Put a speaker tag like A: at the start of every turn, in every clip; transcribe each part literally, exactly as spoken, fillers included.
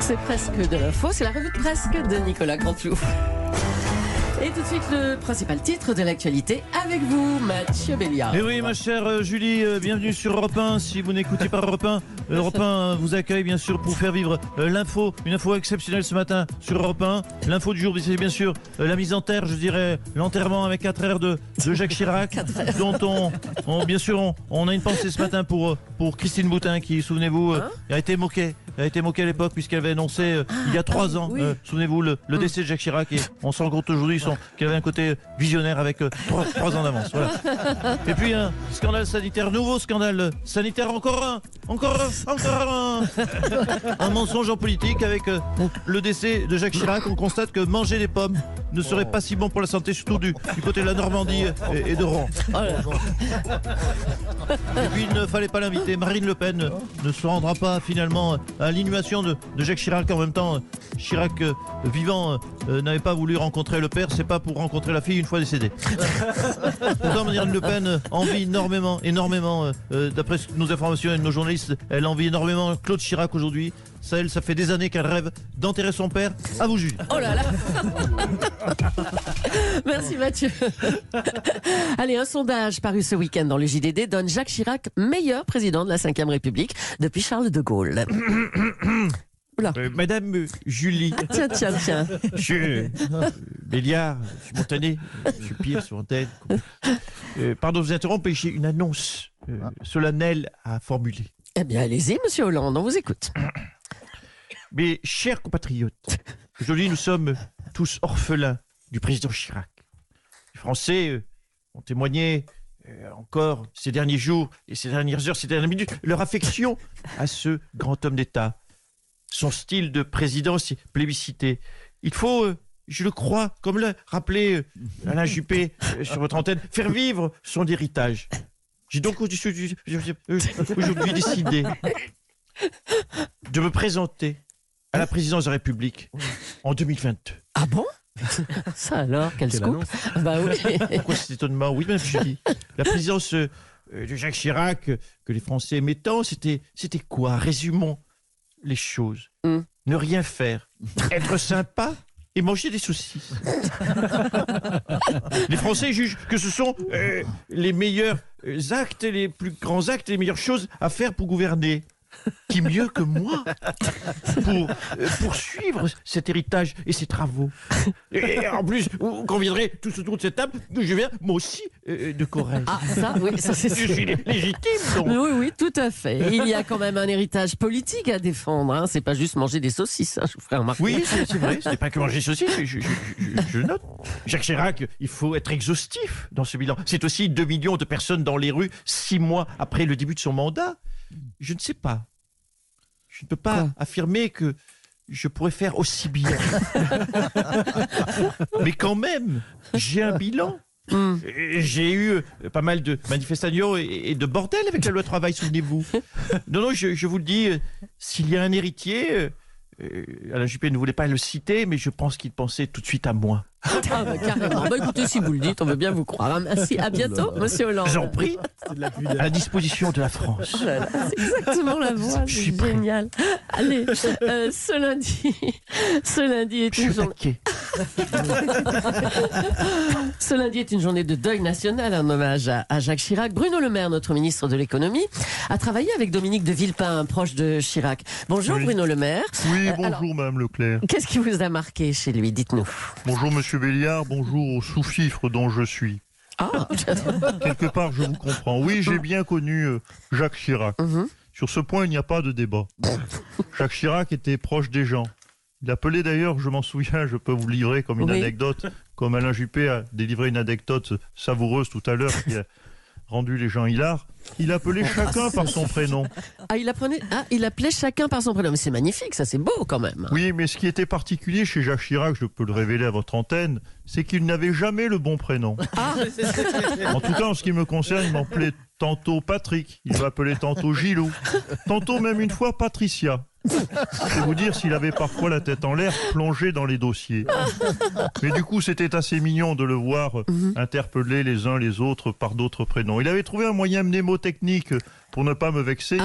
A: C'est presque de l'info, c'est la revue de presque de Nicolas Canteloup. Et tout de suite, le principal titre de l'actualité avec vous, Mathieu Béliard.
B: Et oui, ma chère euh, Julie, euh, bienvenue sur Europe un. Si vous n'écoutez pas Europe un, Europe un vous accueille bien sûr pour faire vivre euh, l'info, une info exceptionnelle ce matin sur Europe un. L'info du jour, c'est bien sûr euh, la mise en terre, je dirais l'enterrement avec quatre heures de, de Jacques Chirac, dont on, on, bien sûr, on, on a une pensée ce matin pour, pour Christine Boutin, qui, souvenez-vous, euh, a été moquée. Elle a été moquée à l'époque puisqu'elle avait annoncé euh, ah, il y a trois ah, ans, oui. euh, souvenez-vous, le, le décès de Jacques Chirac, et on se rend compte aujourd'hui son, qu'il avait un côté visionnaire avec euh, trois, trois ans d'avance. Voilà. Et puis un scandale sanitaire, nouveau scandale sanitaire, encore un, encore un, encore un. Un mensonge en politique avec euh, le décès de Jacques Chirac. On constate que manger des pommes ne serait pas si bon pour la santé, surtout du, du côté de la Normandie et, et de Rouen. Et puis il ne fallait pas l'inviter. Marine Le Pen ne se rendra pas finalement à l'inhumation de, de Jacques Chirac. En même temps, Chirac euh, vivant euh, n'avait pas voulu rencontrer le père. C'est pas pour rencontrer la fille une fois décédée. Pourtant, Marine Le Pen envie énormément, énormément, euh, d'après nos informations et de nos journalistes, elle envie énormément Claude Chirac aujourd'hui. Ça, elle, ça fait des années qu'elle rêve d'enterrer son père. À vous, Julie.
A: Oh là là. Merci Mathieu. Allez, un sondage paru ce week-end dans le J D D donne Jacques Chirac meilleur président de la cinquième République depuis Charles de Gaulle.
B: Euh, Madame euh, Julie.
A: Ah, tiens, tiens, tiens.
B: Je euh, Béliard, je suis montané, je suis pire sur antenne. Euh, pardon de vous interrompre, j'ai une annonce euh, solennelle à formuler.
A: Eh bien, allez-y, monsieur Hollande, on vous écoute.
B: Mes chers compatriotes, aujourd'hui nous sommes tous orphelins du président Chirac. Les Français euh, ont témoigné euh, encore ces derniers jours et ces dernières heures, ces dernières minutes, leur affection à ce grand homme d'État. Son style de présidence est plébiscité. Il faut, euh, je le crois, comme l'a rappelé euh, Alain Juppé euh, sur votre antenne, faire vivre son héritage. J'ai donc aujourd'hui décidé de me présenter à la présidence de la République en deux mille vingt-deux.
A: Ah bon? Ça alors, quel scoop? Bah oui.
B: Pourquoi cet étonnement? Oui, même je dis. La présidence euh, de Jacques Chirac, euh, que les Français aimaient tant, c'était, c'était quoi? Résumons les choses. Mm. Ne rien faire. Être sympa et manger des saucisses. Les Français jugent que ce sont euh, les meilleurs actes, les plus grands actes, les meilleures choses à faire pour gouverner. Qui mieux que moi pour euh, poursuivre cet héritage et ces travaux. Et en plus, vous conviendrez tous autour de cette table que je viens, moi aussi, euh, de Corrèze.
A: Ah, ça, oui, ça c'est
B: Je suis légitime, donc.
A: Oui, oui, tout à fait. Il y a quand même un héritage politique à défendre. Hein. C'est pas juste manger des saucisses, hein, je vous ferai remarquer.
B: Oui, c'est, c'est vrai, ce n'est pas que manger des saucisses, je, je, je, je note. Jacques Chirac, il faut être exhaustif dans ce bilan. C'est aussi deux millions de personnes dans les rues, six mois après le début de son mandat. Je ne sais pas. Je ne peux pas Quoi affirmer que je pourrais faire aussi bien. Mais quand même, j'ai un bilan. Mm. J'ai eu pas mal de manifestations et de bordel avec la loi travail, souvenez-vous. Non, non, je, je vous le dis, s'il y a un héritier, euh, Alain Juppé ne voulait pas le citer, mais je pense qu'il pensait tout de suite à moi.
A: Ah bah carrément. Bah écoutez, si vous le dites, on veut bien vous croire. Merci, à bientôt, monsieur Hollande.
B: J'en prie, à la disposition de la France.
A: Oh là là, c'est exactement la voix,
B: je suis
A: c'est génial. Allez, euh, ce lundi, ce lundi est une journée. Ce lundi est une journée de deuil national, un hommage à, à Jacques Chirac. Bruno Le Maire, notre ministre de l'économie, a travaillé avec Dominique de Villepin, proche de Chirac. Bonjour oui. Bruno Le Maire.
C: Oui, bonjour euh, alors, Mme Leclerc.
A: Qu'est-ce qui vous a marqué chez lui? Dites-nous.
C: Bonjour Monsieur Béliard, bonjour au sous-fifre dont je suis.
A: Ah.
C: Quelque part, je vous comprends. Oui, j'ai bien connu euh, Jacques Chirac. Mm-hmm. Sur ce point, il n'y a pas de débat. Jacques Chirac était proche des gens. Il appelait d'ailleurs, je m'en souviens, je peux vous livrer comme une oui. anecdote, comme Alain Juppé a délivré une anecdote savoureuse tout à l'heure qui a rendu les gens hilares. Il appelait chacun par son prénom.
A: Ah il, apprenait, ah, il appelait chacun par son prénom. Mais c'est magnifique, ça c'est beau quand même.
C: Oui, mais ce qui était particulier chez Jacques Chirac, je peux le révéler à votre antenne, c'est qu'il n'avait jamais le bon prénom. Ah. En tout cas, en ce qui me concerne, il m'appelait tantôt Patrick, il m'appelait tantôt Gilou, tantôt même une fois Patricia. C'est vous dire s'il avait parfois la tête en l'air, plongé dans les dossiers. Mais du coup, c'était assez mignon de le voir mm-hmm. interpeller les uns les autres par d'autres prénoms. Il avait trouvé un moyen mnémotechnique pour ne pas me vexer. Ah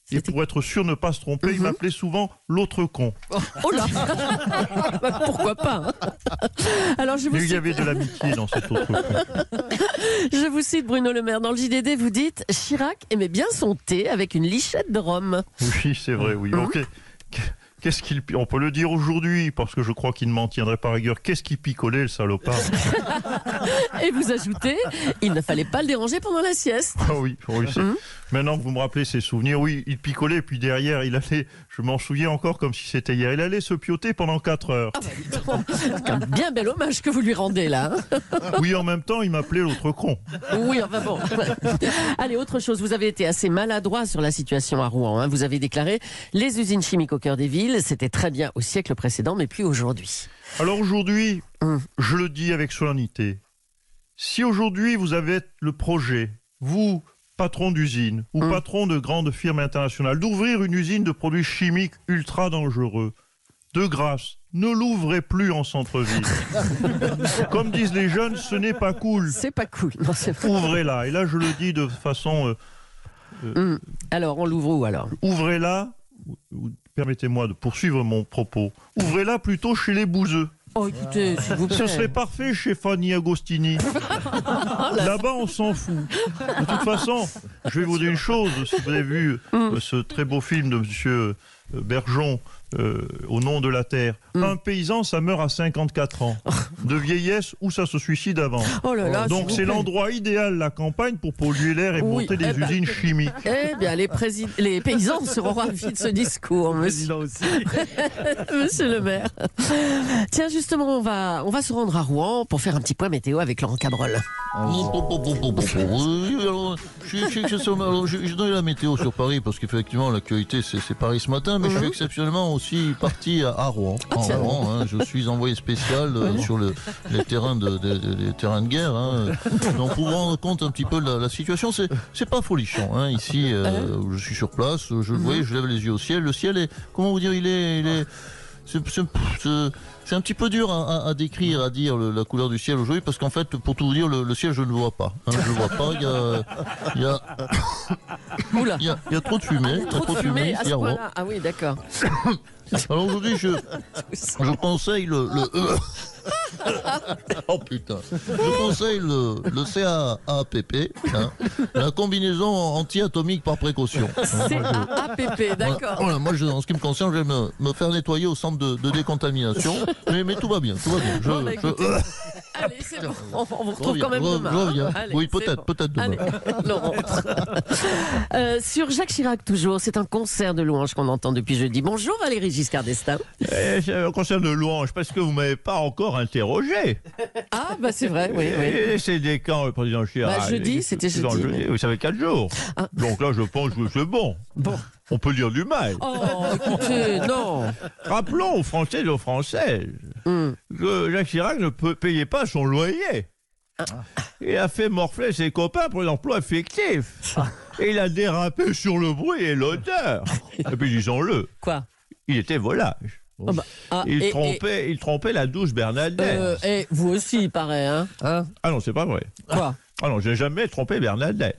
C: Et pour être sûr de ne pas se tromper, mm-hmm. il m'appelait souvent l'autre con.
A: Oh là. Pourquoi pas. Alors, je vous
C: Mais
A: cite...
C: il y avait de l'amitié dans cet autre con.
A: Je vous cite Bruno Le Maire. Dans le J D D, vous dites « Chirac aimait bien son thé avec une lichette de rhum ».
C: Oui, c'est vrai, oui.
A: Mm-hmm.
C: Ok. Qu'est-ce qu'il... On peut le dire aujourd'hui, parce que je crois qu'il ne m'en tiendrait pas rigueur. Qu'est-ce qu'il picolait, le salopard?
A: Et vous ajoutez, il ne fallait pas le déranger pendant la sieste.
C: Ah oui, oui c'est...
A: Mmh.
C: Maintenant que vous me rappelez ces souvenirs, oui, il picolait, puis derrière, il allait, je m'en souviens encore comme si c'était hier, il allait se pioter pendant quatre heures.
A: Ah bah, c'est un bien bel hommage que vous lui rendez là.
C: Oui, en même temps, il m'appelait l'autre con.
A: Oui, enfin bon. Allez, autre chose, vous avez été assez maladroit sur la situation à Rouen. Hein. Vous avez déclaré, les usines chimiques au cœur des villes, c'était très bien au siècle précédent, mais plus aujourd'hui.
C: Alors aujourd'hui, hum. je le dis avec solennité, si aujourd'hui vous avez le projet, vous, patron d'usine ou hum. patron de grande firme internationale, d'ouvrir une usine de produits chimiques ultra dangereux, de grâce, ne l'ouvrez plus en centre-ville. Comme disent les jeunes, ce n'est pas cool.
A: C'est pas cool. Non, c'est pas...
C: Ouvrez-la. Et là, je le dis de façon... Euh,
A: euh, hum. Alors, on l'ouvre où alors?
C: Ouvrez-la. Permettez-moi de poursuivre mon propos. Ouvrez-la plutôt chez les bouseux.
A: Oh, écoutez, s'il vous plaît.
C: Ce serait parfait chez Fanny Agostini. Là-bas, on s'en fout. De toute façon, je vais vous dire une chose. Si vous avez vu euh, ce très beau film de monsieur euh, Bergeon, euh, Au nom de la terre, mm. un paysan, ça meurt à cinquante-quatre ans. De vieillesse ou ça se suicide avant.
A: Oh là là,
C: donc c'est l'endroit idéal, la campagne, pour polluer l'air et oui, monter des eh usines ben, chimiques.
A: Eh bien, les, présid... les paysans seront ravis de ce discours, monsieur.
B: Aussi.
A: Monsieur le maire. Tiens, justement, on va, on va se rendre à Rouen pour faire un petit point météo avec Laurent Cabrol.
D: Je donne la météo sur Paris parce qu'effectivement l'actualité c'est, c'est Paris ce matin, mais mmh. je suis exceptionnellement aussi parti à, à Rouen.
A: Ah,
D: en Rouen hein, je suis envoyé spécial euh, mmh. sur le, les terrains de, de, de, les terrains de guerre. Hein. Donc pour vous rendre compte un petit peu de la, la situation, c'est, c'est pas folichon. Hein. Ici, euh, je suis sur place, je le mmh. voyais, je lève les yeux au ciel. Le ciel est, comment vous dire, il est, il est c'est, c'est, c'est, c'est un petit peu dur à, à, à décrire, à dire le, la couleur du ciel aujourd'hui, parce qu'en fait, pour tout vous dire, le, le ciel, je ne le vois pas. Hein, je ne le vois pas. Il y a, il y a,
A: Oula.
D: il y a, il y a trop de fumée.
A: Il y a trop de fumée à ce point-là. Ah oui, d'accord.
D: Alors aujourd'hui, je, je conseille le... le euh, oh putain. Je conseille le, le C A A P P, hein, la combinaison anti-atomique par précaution.
A: C A A P P, d'accord.
D: Voilà, moi, je, en ce qui me concerne, je vais me, me faire nettoyer au centre de, de décontamination. Mais, mais tout va bien, tout va bien. Je,
A: bon, bah,
D: je, euh,
A: allez, c'est bon. On, on vous retrouve
D: reviens,
A: quand même
D: re,
A: demain.
D: Reviens.
A: Allez,
D: oui, peut-être,
A: bon.
D: peut-être demain.
A: Allez, Laurent. euh, sur Jacques Chirac, toujours, c'est un concert de louanges qu'on entend depuis jeudi. Bonjour Valéry Giscard d'Estaing.
B: Eh, c'est un concert de louanges, parce que vous ne m'avez pas encore interrogé.
A: Ah, bah c'est vrai, oui. oui.
B: Et c'est des quand, le président Chirac?
A: Bah, jeudi, c'était jeudi.
B: jeudi. Oui, ça fait quatre jours. Ah. Donc là, je pense que c'est bon.
A: Bon.
B: On peut dire du mal.
A: Oh, écoutez, non.
B: Rappelons aux Français et aux Françaises mm. que Jacques Chirac ne peut, payait pas son loyer. Ah. Il a fait morfler ses copains pour l'emploi fictif. Ah. Et il a dérapé sur le bruit et l'odeur. Et puis disons-le.
A: Quoi?
B: Il était volage.
A: Oh bah, ah,
B: il,
A: et,
B: trompait,
A: et...
B: il trompait la douce Bernadette.
A: Euh, et vous aussi, il paraît, hein, hein
B: Ah non, c'est pas vrai.
A: Quoi?
B: Ah non, j'ai jamais trompé Bernadette.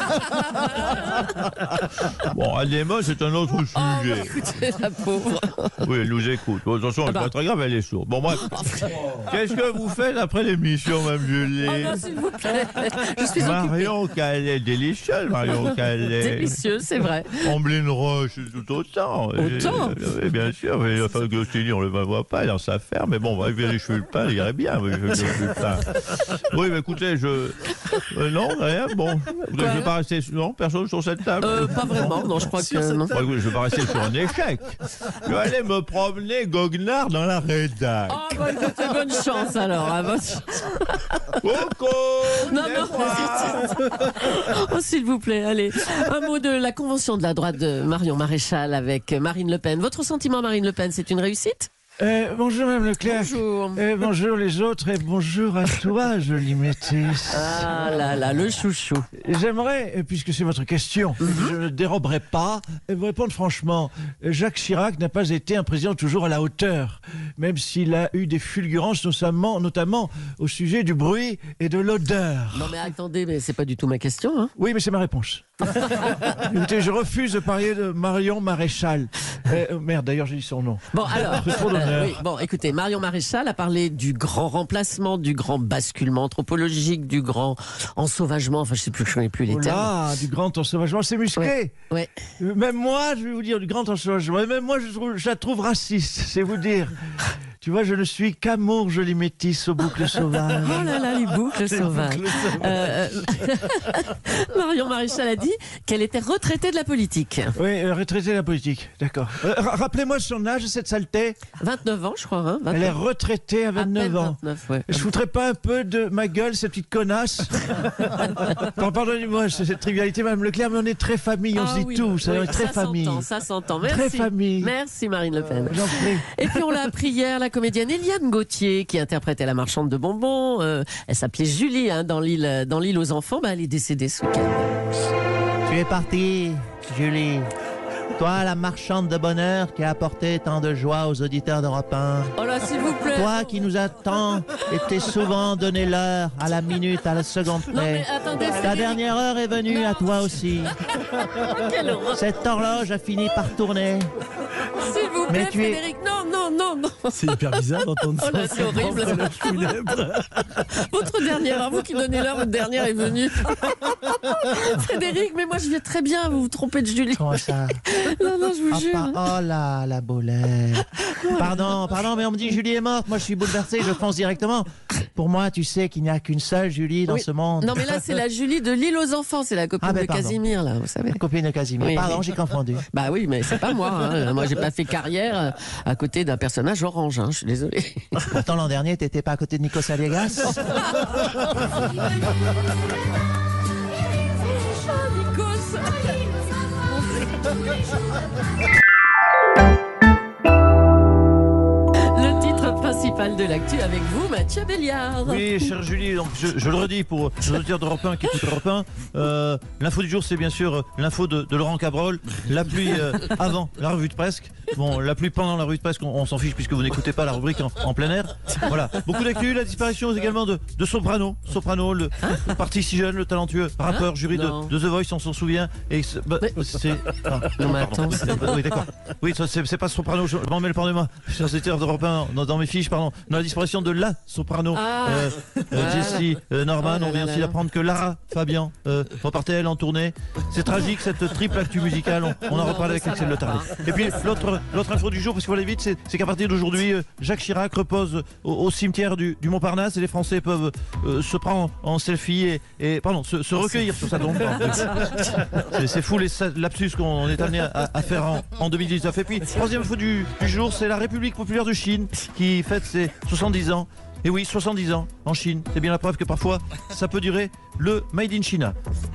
B: Bon, Adéma, c'est un autre sujet.
A: Oh, écoutez, la pauvre.
B: Oui, elle nous écoute. Bon, attention, elle n'est ah bah. pas très grave, elle est sourde. Bon, bref. Qu'est-ce que vous faites après l'émission, Mme Julie?
A: Oh non, s'il vous plaît. Je suis
B: Marion Calais, délicieuse, Marion Calais.
A: Délicieux, c'est vrai.
B: Amblin Roche, tout autant.
A: Autant?
B: Oui, bien sûr. Mais, enfin, Gostini, on ne le voit pas dans sa ferme. Mais bon, on va vérifier les cheveux le pain, il irait bien. Oui, je, je, je, oui, mais écoutez, je... Euh, non, rien, bon. Je ne vais pas rester... Non, personne sur cette table.
A: Euh, pas vraiment, non, je crois
B: sur
A: que... Non.
B: Je ne vais pas rester sur un échec. Je vais aller me promener goguenard dans la rédac.
A: Oh, bah écoutez, bonne chance alors. Hein, bonne chance.
B: Coco.
A: Non, non. Oh, s'il vous plaît, allez. Un mot de la convention de la droite de Marion Maréchal avec Marine Le Pen. Votre sentiment, Marine Le Pen, c'est une réussite ?
B: Euh, bonjour Mme Leclerc.
A: Bonjour.
B: Euh, bonjour les autres et bonjour à toi, jolie métisse.
A: Ah là là, le chouchou.
B: J'aimerais, euh, puisque c'est votre question, je ne déroberai pas, euh, vous répondre franchement. Euh, Jacques Chirac n'a pas été un président toujours à la hauteur, même s'il a eu des fulgurances, notamment, notamment au sujet du bruit et de l'odeur.
A: Non mais attendez, mais c'est pas du tout ma question. Hein.
B: Oui, mais c'est ma réponse. Écoutez, je refuse de parler de Marion Maréchal. Euh, merde, d'ailleurs, j'ai dit son nom.
A: Bon alors,
B: C'est trop d'honneur.
A: oui, bon écoutez, Marion Maréchal a parlé du grand remplacement, du grand basculement anthropologique, du grand ensauvagement, enfin je sais plus, je connais plus les
B: Oh
A: termes.
B: là, du grand ensauvagement, c'est musclé.
A: Ouais.
B: Euh, Même moi, je vais vous dire, du grand ensauvagement. Et même moi, je, trouve, je la trouve raciste, c'est vous dire. Tu vois, je ne suis qu'amour, jolie métisse aux boucles sauvages.
A: Oh là là, les boucles sauvages. Euh, Marion Maréchal a dit qu'elle était retraitée de la politique.
B: Oui, euh, retraitée de la politique, d'accord. Euh, ra- Rappelez-moi son âge, cette saleté.
A: vingt-neuf ans, je crois. Hein,
B: Elle est
A: vingt-neuf.
B: retraitée à
A: À peine
B: vingt-neuf ans.
A: vingt-neuf, ouais.
B: Je foutrais pas un peu de ma gueule, cette petite connasse. Pardon, Pardonnez-moi, c'est cette trivialité, Mme Leclerc, mais on est très famille, on
A: Ah
B: se dit
A: oui,
B: tout, ça
A: oui,
B: on est très
A: ça
B: famille.
A: s'entend, ça s'entend. Merci.
B: Très famille.
A: Merci Marine Le Pen.
B: J'en prie.
A: Et puis on l'a appris hier, la comédienne Eliane Gauthier, qui interprétait la marchande de bonbons. Euh, elle s'appelait Julie hein, dans l'île dans l'île aux enfants. Bah, elle est décédée ce week-end.
E: Tu es partie, Julie. Toi, la marchande de bonheur qui a apporté tant de joie aux auditeurs d'Europe un.
A: Oh là, s'il vous plaît.
E: Toi qui nous as tant été souvent donné l'heure, à la minute, à la seconde
A: Non mais
E: près.
A: attendez,
E: Ta
A: Frédéric.
E: dernière heure est venue à toi aussi.
A: Quelle horreur.
E: Cette horloge a fini par tourner.
A: S'il vous
E: Mais
A: plaît,
E: tu es-
A: Frédéric. Non, non, non, non.
F: C'est hyper bizarre d'entendre
A: Oh là,
F: ça.
A: c'est horrible. Votre dernière, à vous qui donnez l'heure, votre dernière est venue. Frédéric, mais moi je viens très bien, vous vous trompez de Julie.
E: Comment ça?
A: Non, non, je vous
E: Ah,
A: jure.
E: pa- oh là, la bolette. Pardon, pardon, mais on me dit Julie est morte. Moi, je suis bouleversé, je fonce directement. Pour moi, tu sais qu'il n'y a qu'une seule Julie dans
A: Oui.
E: ce monde.
A: Non, mais là, c'est la Julie de l'île aux enfants, c'est la copine
E: Ah, ben,
A: de
E: pardon.
A: Casimir, là, vous savez.
E: Copine de Casimir.
A: Oui,
E: Pardon,
A: oui.
E: j'ai confondu.
A: Bah oui, mais c'est pas moi. Hein. Moi, j'ai pas fait carrière euh, à côté d'un personnage orange. Hein. Je suis désolée.
E: Pourtant, l'an dernier, t'étais pas à côté de Nikos Aliagas. Le titre principal de l'actu avec vous, Mathieu Béliard.
B: Oui, chère Julie, donc je, je le redis pour les auditeurs d'Europe un qui écoutent Europe un. Euh, l'info du jour, c'est bien sûr euh, l'info de, de Laurent Cabrol. La pluie euh, avant la revue de presse. Bon, la pluie pendant la revue de presse, on, on s'en fiche puisque vous n'écoutez pas la rubrique en, en plein air. Voilà. Beaucoup d'actu, la disparition également de, de Soprano. Soprano, le, le parti si jeune, le talentueux rappeur, jury
A: Non.
B: de, de The Voice, on s'en souvient. Et c'est. Bah,
A: Mais-
B: c'est- ah,
A: Non, mais
B: pardon.
A: attends, c'est-
B: Oui, d'accord. Oui, ça, c'est c'est pas Soprano, je m'en mêle, pardonnez-moi. Chers auditeurs d'Europe un, dans, dans mes fiches, pardon. Dans la disparition de la Soprano.
A: Ah.
B: Euh, euh,
A: Voilà.
B: Jessie euh, Norman,
A: Oh là
B: on vient
A: là
B: aussi
A: là.
B: d'apprendre que Lara Fabian euh, repartait elle en tournée. C'est tragique cette triple actu musicale, on, on en
A: Non,
B: reparle
A: mais
B: avec
A: ça
B: Axel
A: va
B: Le Tardy.
A: pas.
B: Et puis l'autre l'autre info du jour, parce qu'il faut aller vite, c'est c'est qu'à partir d'aujourd'hui, euh, Jacques Chirac repose au, au cimetière du, du Montparnasse et les Français peuvent euh, se prendre en selfie et, et pardon, se, se recueillir sur sa tombe. Pardon. C'est- C'est fou les sa- lapsus qu'on est amené à, à faire en, en deux mille dix-neuf. Et puis, troisième info du, du jour, c'est la République populaire de Chine qui fête ses soixante-dix ans. Et oui, soixante-dix ans en Chine. C'est bien la preuve que parfois, ça peut durer le Made in China.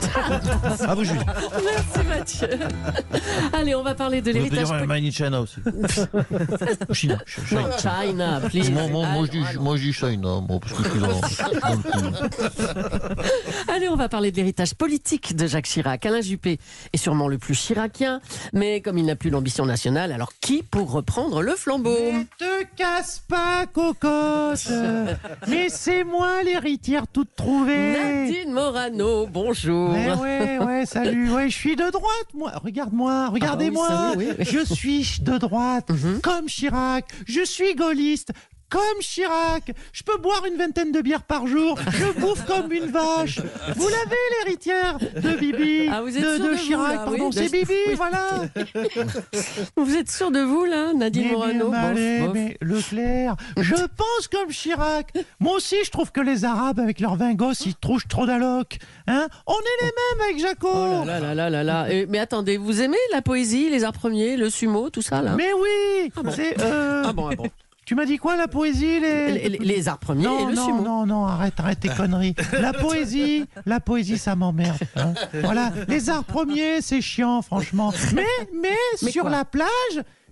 B: À vous, Julie.
A: Merci Mathieu. Allez, on va parler de
B: On peut
A: l'héritage
B: dire
A: politique.
B: Made in China aussi. China. China.
A: Non, China, please.
D: Moi, moi, moi, je dis,
A: Ah, non.
D: moi, je dis China, moi, parce que je suis dans, dans le coup.
A: Allez, on va parler de l'héritage politique de Jacques Chirac. Alain Juppé est sûrement le plus chiracien, mais comme il n'a plus l'ambition nationale, alors qui pour reprendre le flambeau?
E: Ne te casse pas, cocotte. Mais c'est moi l'héritière toute trouvée.
A: Nadine Morano, bonjour.
E: Ouais, ouais, ouais, salut. Ouais, je suis de droite, moi. Regarde-moi, regardez-moi.
A: Ah oui, ça, oui, oui.
E: Je suis de droite,
A: Mhm.
E: comme Chirac. Je suis gaulliste. Comme Chirac, je peux boire une vingtaine de bières par jour, je bouffe comme une vache. Vous l'avez, l'héritière de Bibi,
A: Ah, vous êtes
E: de,
A: sûr
E: de
A: de vous,
E: Chirac,
A: là,
E: pardon,
A: oui,
E: c'est
A: de-
E: Bibi,
A: oui.
E: voilà.
A: Vous êtes sûr de vous, là, Nadine
E: Mais,
A: Morano?
E: mais,
A: Bof,
E: allez,
A: bof.
E: mais Leclerc, je pense comme Chirac. Moi aussi, je trouve que les Arabes, avec leurs vin gosses, ils trouchent trop d'alloc. Hein, on est les mêmes avec Jaco.
A: Oh là là là là là là. Et- mais attendez, vous aimez la poésie, les arts premiers, le sumo, tout ça, là?
E: Mais oui, c'est... euh,
A: Ah bon, ah bon.
E: Tu m'as dit quoi, la poésie les...
A: Les, les- les arts premiers
E: Non,
A: et le
E: non,
A: sumo.
E: non, non, arrête, arrête tes conneries. La poésie, la poésie, ça m'emmerde. hein. Voilà, les arts premiers, c'est chiant, franchement. Mais, mais,
A: Mais
E: sur
A: quoi
E: la plage,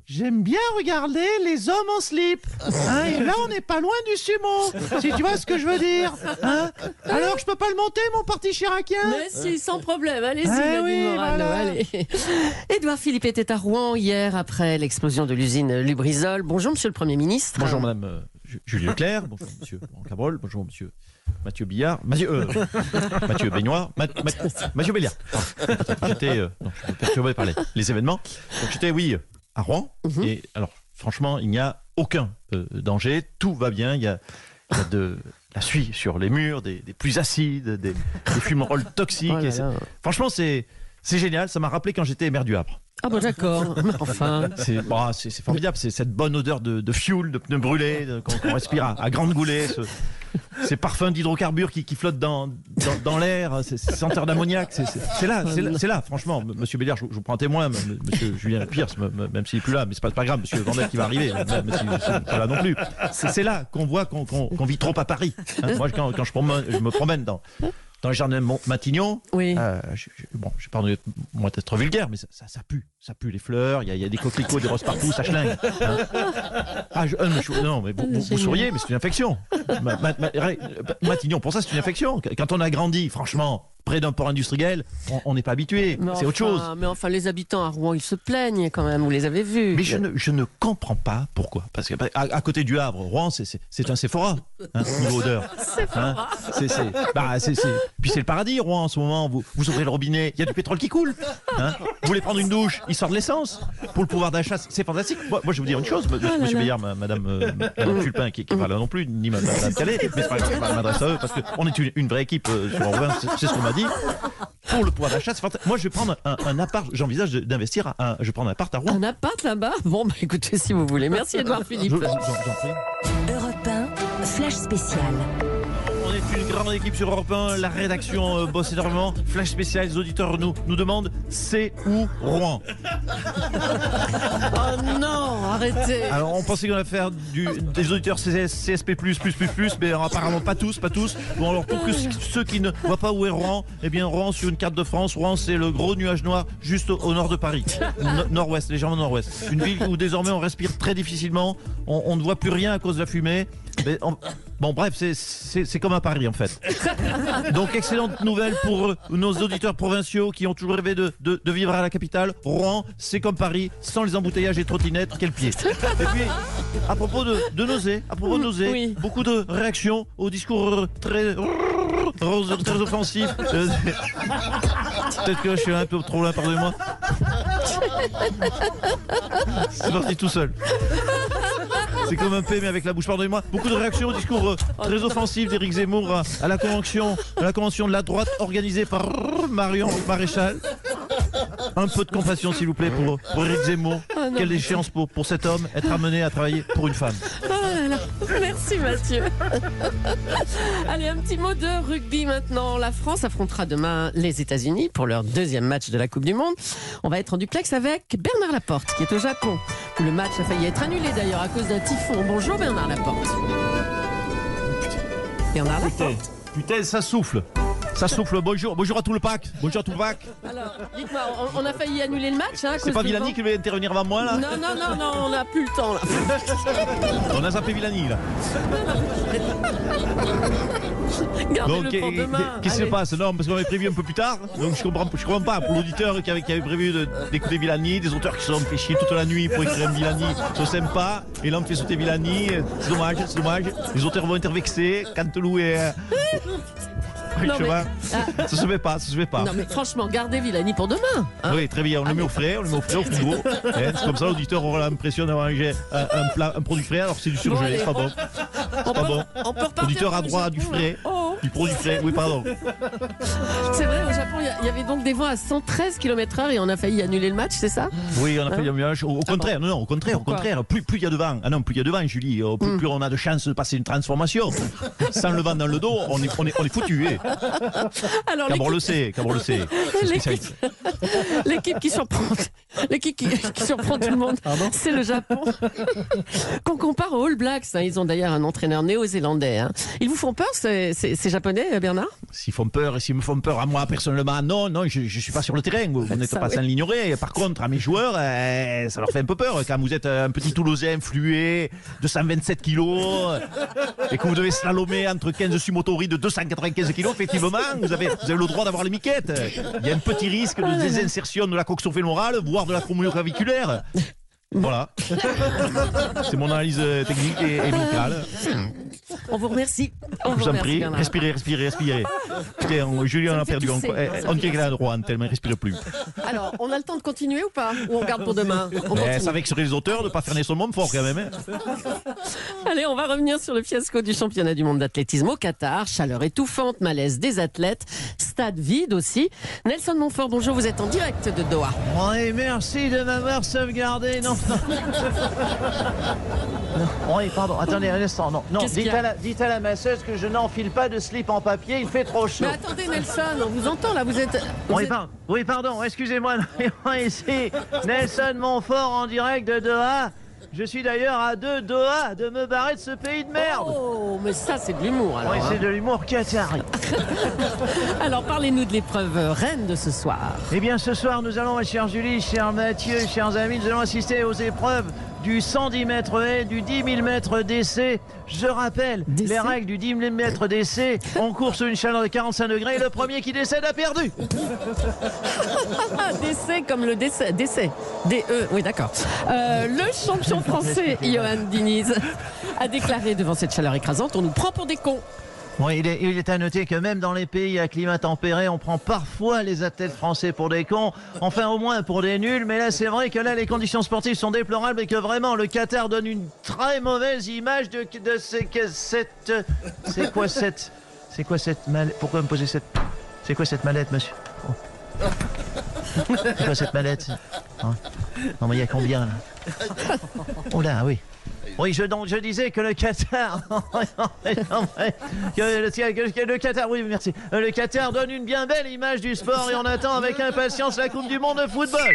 E: j'aime bien regarder les hommes en slip. Hein, et là, on n'est pas loin du sumo, si tu vois ce que je veux dire. Hein. Alors, je peux pas le monter, mon parti chiracien?
A: Mais si, sans problème. Allez-y,
E: Ah
A: Nadine
E: oui,
A: Morano,
E: voilà.
A: allez. Édouard Philippe était à Rouen hier après l'explosion de l'usine Lubrizol. Bonjour, monsieur le Premier ministre.
B: Bonjour madame euh, Ju- Julie Leclerc, bonjour monsieur Laurent Cabrol, bonjour monsieur Mathieu Billard, Mathieu, euh, Mathieu Baignoire, Ma- Ma- Mathieu Béliard. Pardon. J'étais, euh, non, je suis perturbé par les, les événements. Donc j'étais, oui, à Rouen.
A: Mhm.
B: Et alors, franchement, il n'y a aucun euh, danger, tout va bien. Il y a, il y a de la suie sur les murs, des, des pluies acides, des, des fumerolles toxiques.
A: Oh là
B: et c'est-
A: là.
B: franchement, c'est, c'est génial. Ça m'a rappelé quand j'étais maire du Havre.
A: Ah bon, d'accord. Mais Enfin.
B: C'est bah, c'est- c'est formidable, c'est cette bonne odeur de, de fuel, de pneus brûlés, de- qu'on qu'on respire à, à grande goulée, ce- ces parfums d'hydrocarbures qui, qui flottent dans, dans, dans l'air, ces, ces senteurs d'ammoniac, c'est c'est- c'est là, c'est là, c'est là, franchement. M- Monsieur Béliard, je, je vous prends un témoin, m- m- monsieur Julien Pierce, m- m- même s'il n'est plus là, mais c'est pas, pas grave, monsieur Vandel qui va arriver, même même s'il n'est pas là non plus. C'est c'est là qu'on voit qu'on qu'on- qu'on vit trop à Paris. Hein. Moi, quand, quand je, promène, je me promène dans, dans les jardins de Mont- Matignon,
A: Oui.
B: euh, je, je, bon, je pardonne moi d'être vulgaire, mais ça, ça, ça pue, ça pue les fleurs. Il y, a- il y a des coquelicots, des roses partout, ça chlingue. Hein. Ah, je, euh, mais je- non, mais vous, vous- vous souriez, mais c'est une infection. Ma- ma- ma- ré- Matignon, pour ça, c'est une infection. Quand on a grandi, franchement, près d'un port industriel, on- on n'est pas habitué.
A: Mais
B: C'est autre
A: enfin-
B: chose.
A: Mais enfin, les habitants à Rouen, ils se plaignent quand même. Vous les avez vus.
B: Mais je ne, je ne comprends pas pourquoi. Parce que à, à côté du Havre, Rouen, c'est- c'est c'est un Sephora, hein, niveau odeur. Hein, c'est, c'est- bah, c'est- c'est- Puis c'est le paradis, Rouen, en ce moment. Vous, vous ouvrez le robinet, il y a du pétrole qui coule. Hein. Vous voulez prendre une douche, il sort de l'essence. Pour le pouvoir d'achat, c'est fantastique. Moi, moi, je vais vous dire une chose, m-
A: Ah là
B: monsieur
A: là.
B: Béliard, ma- madame, euh, madame Fulpin, qui n'est pas là non plus, ni madame madame Calais, mais c'est pas grave, je m'adresse à eux, parce qu'on est une, une vraie équipe euh, sur Rouen, c'est c'est ce qu'on m'a dit. Pour le pouvoir d'achat, c'est fantastique. Moi, je vais prendre un, un appart, j'envisage de- d'investir, à un, je vais prendre un appart à Rouen.
A: Un appart là-bas. Bon, bah écoutez, si vous voulez. Merci, Édouard
B: Je-
A: Philippe.
B: je- j'en- j'en prie.
F: Europe un, Flash spécial.
B: On est une grande équipe sur Europe un, la rédaction euh, bosse énormément. Flash spécial, les auditeurs nous, nous demandent c'est où Rouen?
A: Oh non, arrêtez.
B: Alors on pensait qu'on allait faire du, des auditeurs C S, C S P plus, plus, plus, plus, mais apparemment pas tous, pas tous. Bon alors pour que c- ceux qui ne voient pas où est Rouen, eh bien Rouen sur une carte de France, Rouen c'est le gros nuage noir juste au, au nord de Paris. No- nord-ouest, légèrement nord-ouest. Une ville où désormais on respire très difficilement, on, on ne voit plus rien à cause de la fumée. Mais on- bon bref, c'est- c'est c'est comme à Paris en fait. Donc excellente nouvelle pour euh, nos auditeurs provinciaux qui ont toujours rêvé de, de, de vivre à la capitale. Rouen, c'est comme Paris, sans les embouteillages et trottinettes, quel pied. Et puis, à propos de, de nausées, à propos de nausées,
A: Oui.
B: beaucoup de réactions au discours euh, très, rose- très offensif. Euh, Peut-être que je suis un peu trop loin, pardonnez-moi. C'est parti tout seul. C'est comme un P mais avec la bouche, pardonnez-moi. Beaucoup de réactions au discours euh, très offensif d'Éric Zemmour à, à la convention, à la convention de la droite organisée par Marion Maréchal. Un peu de compassion s'il vous plaît pour, pour Éric Zemmour.
A: non.
B: Quelle échéance pour, pour cet homme, être amené à travailler pour une femme.
A: Oh là là. Merci Mathieu. Allez, un petit mot de rugby maintenant. La France affrontera demain les États-Unis pour leur deuxième match de la Coupe du Monde. On va être en duplex avec Bernard Laporte qui est au Japon, où le match a failli être annulé d'ailleurs à cause d'un typhon. Bonjour Bernard Laporte. Bernard Laporte.
B: Putain, ça souffle. Ça souffle. Bonjour, bonjour à tout le pack. Bonjour à tout le pack.
A: Alors, dites-moi, on, on a failli annuler le match hein, à
B: C'est
A: cause
B: pas
A: du
B: Villani
A: vent.
B: qui veut intervenir avant moi là?
A: Non, non, non, non, on n'a plus le temps là.
B: On a zappé Villani là.
A: Gardez-le
B: Donc,
A: pour
B: qu'est-
A: demain.
B: qu'est-ce qui se
A: Allez.
B: passe? Non, parce qu'on avait prévu un peu plus tard. Donc je comprends, je comprends pas. Pour l'auditeur qui avait, qui avait prévu de- d'écouter Villani, des auteurs qui se sont fait chier toute la nuit pour écrire un Villani, sont sympas. Et là on me fait sauter Villani. C'est dommage, c'est dommage. Les auteurs vont être vexés. Canteloup et. euh,
A: Non,
B: je
A: mais-
B: vois.
A: Ah.
B: Ça se fait pas, ça se fait pas.
A: Non mais franchement, gardez Villani pour demain. hein.
B: Oui, très bien, on le met au frais, on le met au frais, au frigo. Hein, c'est comme ça, l'auditeur aura l'impression d'avoir mangé un, un plat, un produit frais, alors c'est du
A: Bon,
B: surgelé,
A: allez,
B: c'est pas bon.
A: On
B: pas
A: peut,
B: bon.
A: on peut repartir
B: L'auditeur a
A: pour le
B: droit à du
A: Japon,
B: frais.
A: là. Oh,
B: Du produit frais, oui, pardon.
A: c'est vrai, au Japon, il y a- il y, avait donc des vents à cent treize kilomètres heure et on a failli annuler le match, c'est ça?
B: Oui, on a fait
A: Hein
B: un mélange. Au, au contraire, non, non, au contraire, au
A: Pourquoi
B: contraire. Plus plus il y a de vent, ah non, plus il y a de vent, Julie, euh, plus,
A: Mm.
B: plus on a de chances de passer une transformation. Sans le vent dans le dos, on est, on est, on est foutu. Eh.
A: Alors,
B: Cabor le
A: l'équipe,
B: sait, Cabor le sait. C'est
A: l'équipe,
B: spécialiste.
A: l'équipe qui surprend, l'équipe qui, qui surprend tout le monde, c'est le Japon. Qu'on compare aux All Blacks, hein, ils ont d'ailleurs un entraîneur néo-zélandais. Hein. Ils vous font peur, ces, ces, ces ces Japonais, Bernard?
E: S'ils font peur et s'ils me font peur à moi personnellement, non, non, je ne suis pas sur le terrain. Vous, vous n'êtes
A: Ça,
E: pas
A: oui.
E: sans l'ignorer. Par contre, à mes joueurs, euh, ça leur fait un peu peur. Quand vous êtes un petit Toulousain fluet, deux cent vingt-sept kilos, et que vous devez slalomer entre quinze sumotori de deux cent quatre-vingt-quinze kilos, effectivement, vous avez, vous avez le droit d'avoir les miquettes. Il y a un petit risque de désinsertion de la coxofémorale, voire de la fromoure claviculaire. Voilà. C'est mon analyse technique et, et médicale.
A: On vous remercie. On
E: Je vous en
A: remercie,
E: prie,
A: Bernard.
E: respirez, respirez, respirez. Écoutez, on- Julien
A: Ça
E: en
A: me
E: a
A: fait
E: perdu
A: tousser.
E: encore. Eh,
A: Ça me
E: On
A: fait
E: dirait qu'elle a droit, tellement il ne respire plus.
A: Alors, on a le temps de continuer ou pas? Ou on garde pour demain? On
E: Eh,
A: continue.
E: ça vexerait les auteurs de ne pas faire son monde fort quand même. Hein.
A: Allez, on va revenir sur le fiasco du championnat du monde d'athlétisme au Qatar. Chaleur étouffante, malaise des athlètes, stade vide aussi. Nelson Montfort, bonjour, vous êtes en direct de Doha.
B: Oui, merci de m'avoir sauvegardé. Non, non. Non, oui, pardon, attendez un instant. Non, non
A: Qu'est-ce qu'il y
B: dites,
A: a
B: à la, dites à la masseuse que je n'enfile pas de slip en papier, il fait trop chaud.
A: Mais attendez, Nelson, on vous entend là, vous êtes... vous
B: Oui,
A: êtes-
B: pardon, oui, pardon, excusez-moi. Ici, Nelson Montfort en direct de Doha. Je suis d'ailleurs à deux Doha de me barrer de ce pays de merde.
A: Oh, mais ça, c'est de l'humour alors.
B: Oui,
A: hein.
B: c'est de l'humour qatari.
A: Alors, parlez-nous de l'épreuve reine de ce soir.
B: Eh bien, ce soir, nous allons, ma chère Julie, cher Mathieu, chers amis, nous allons assister aux épreuves du cent dix mètres haies, du dix mille mètres d'essai. Je rappelle,
A: D'essai
B: les règles du dix mille mètres d'essai. On court sous une chaleur de quarante-cinq degrés et le premier qui décède a perdu.
A: Ah, décès comme le décès. Décès. D-E, oui, d'accord. Euh, le champion français, Johan Diniz, a déclaré devant cette chaleur écrasante, on nous prend pour des cons.
B: Bon, il, est, il est à noter que même dans les pays à climat tempéré, on prend parfois les athlètes français pour des cons, enfin au moins pour des nuls, mais là c'est vrai que là les conditions sportives sont déplorables et que vraiment le Qatar donne une très mauvaise image de, de ce que cette... C'est quoi cette... C'est quoi cette mallette? Pourquoi me poser cette... C'est quoi cette mallette, monsieur? Oh. C'est quoi cette mallette? Hein? Non mais il y a combien là? Oh là, oui. Oui, je, donc, je disais que le Qatar, que le, que le Qatar, oui, merci. Le Qatar donne une bien belle image du sport et on attend avec impatience la Coupe du Monde de football.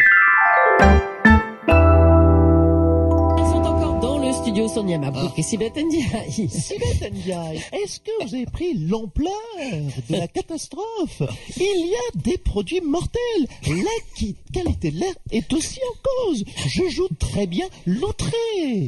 A: Ils sont encore dans le studio, Sonia Mabrouk et Sibeth Ndiaye.
G: Sibeth Ndiaye, est-ce que vous avez pris l'ampleur de la catastrophe? Il y a des produits mortels. La qualité de l'air est aussi en cause. Je joue très bien l'outré.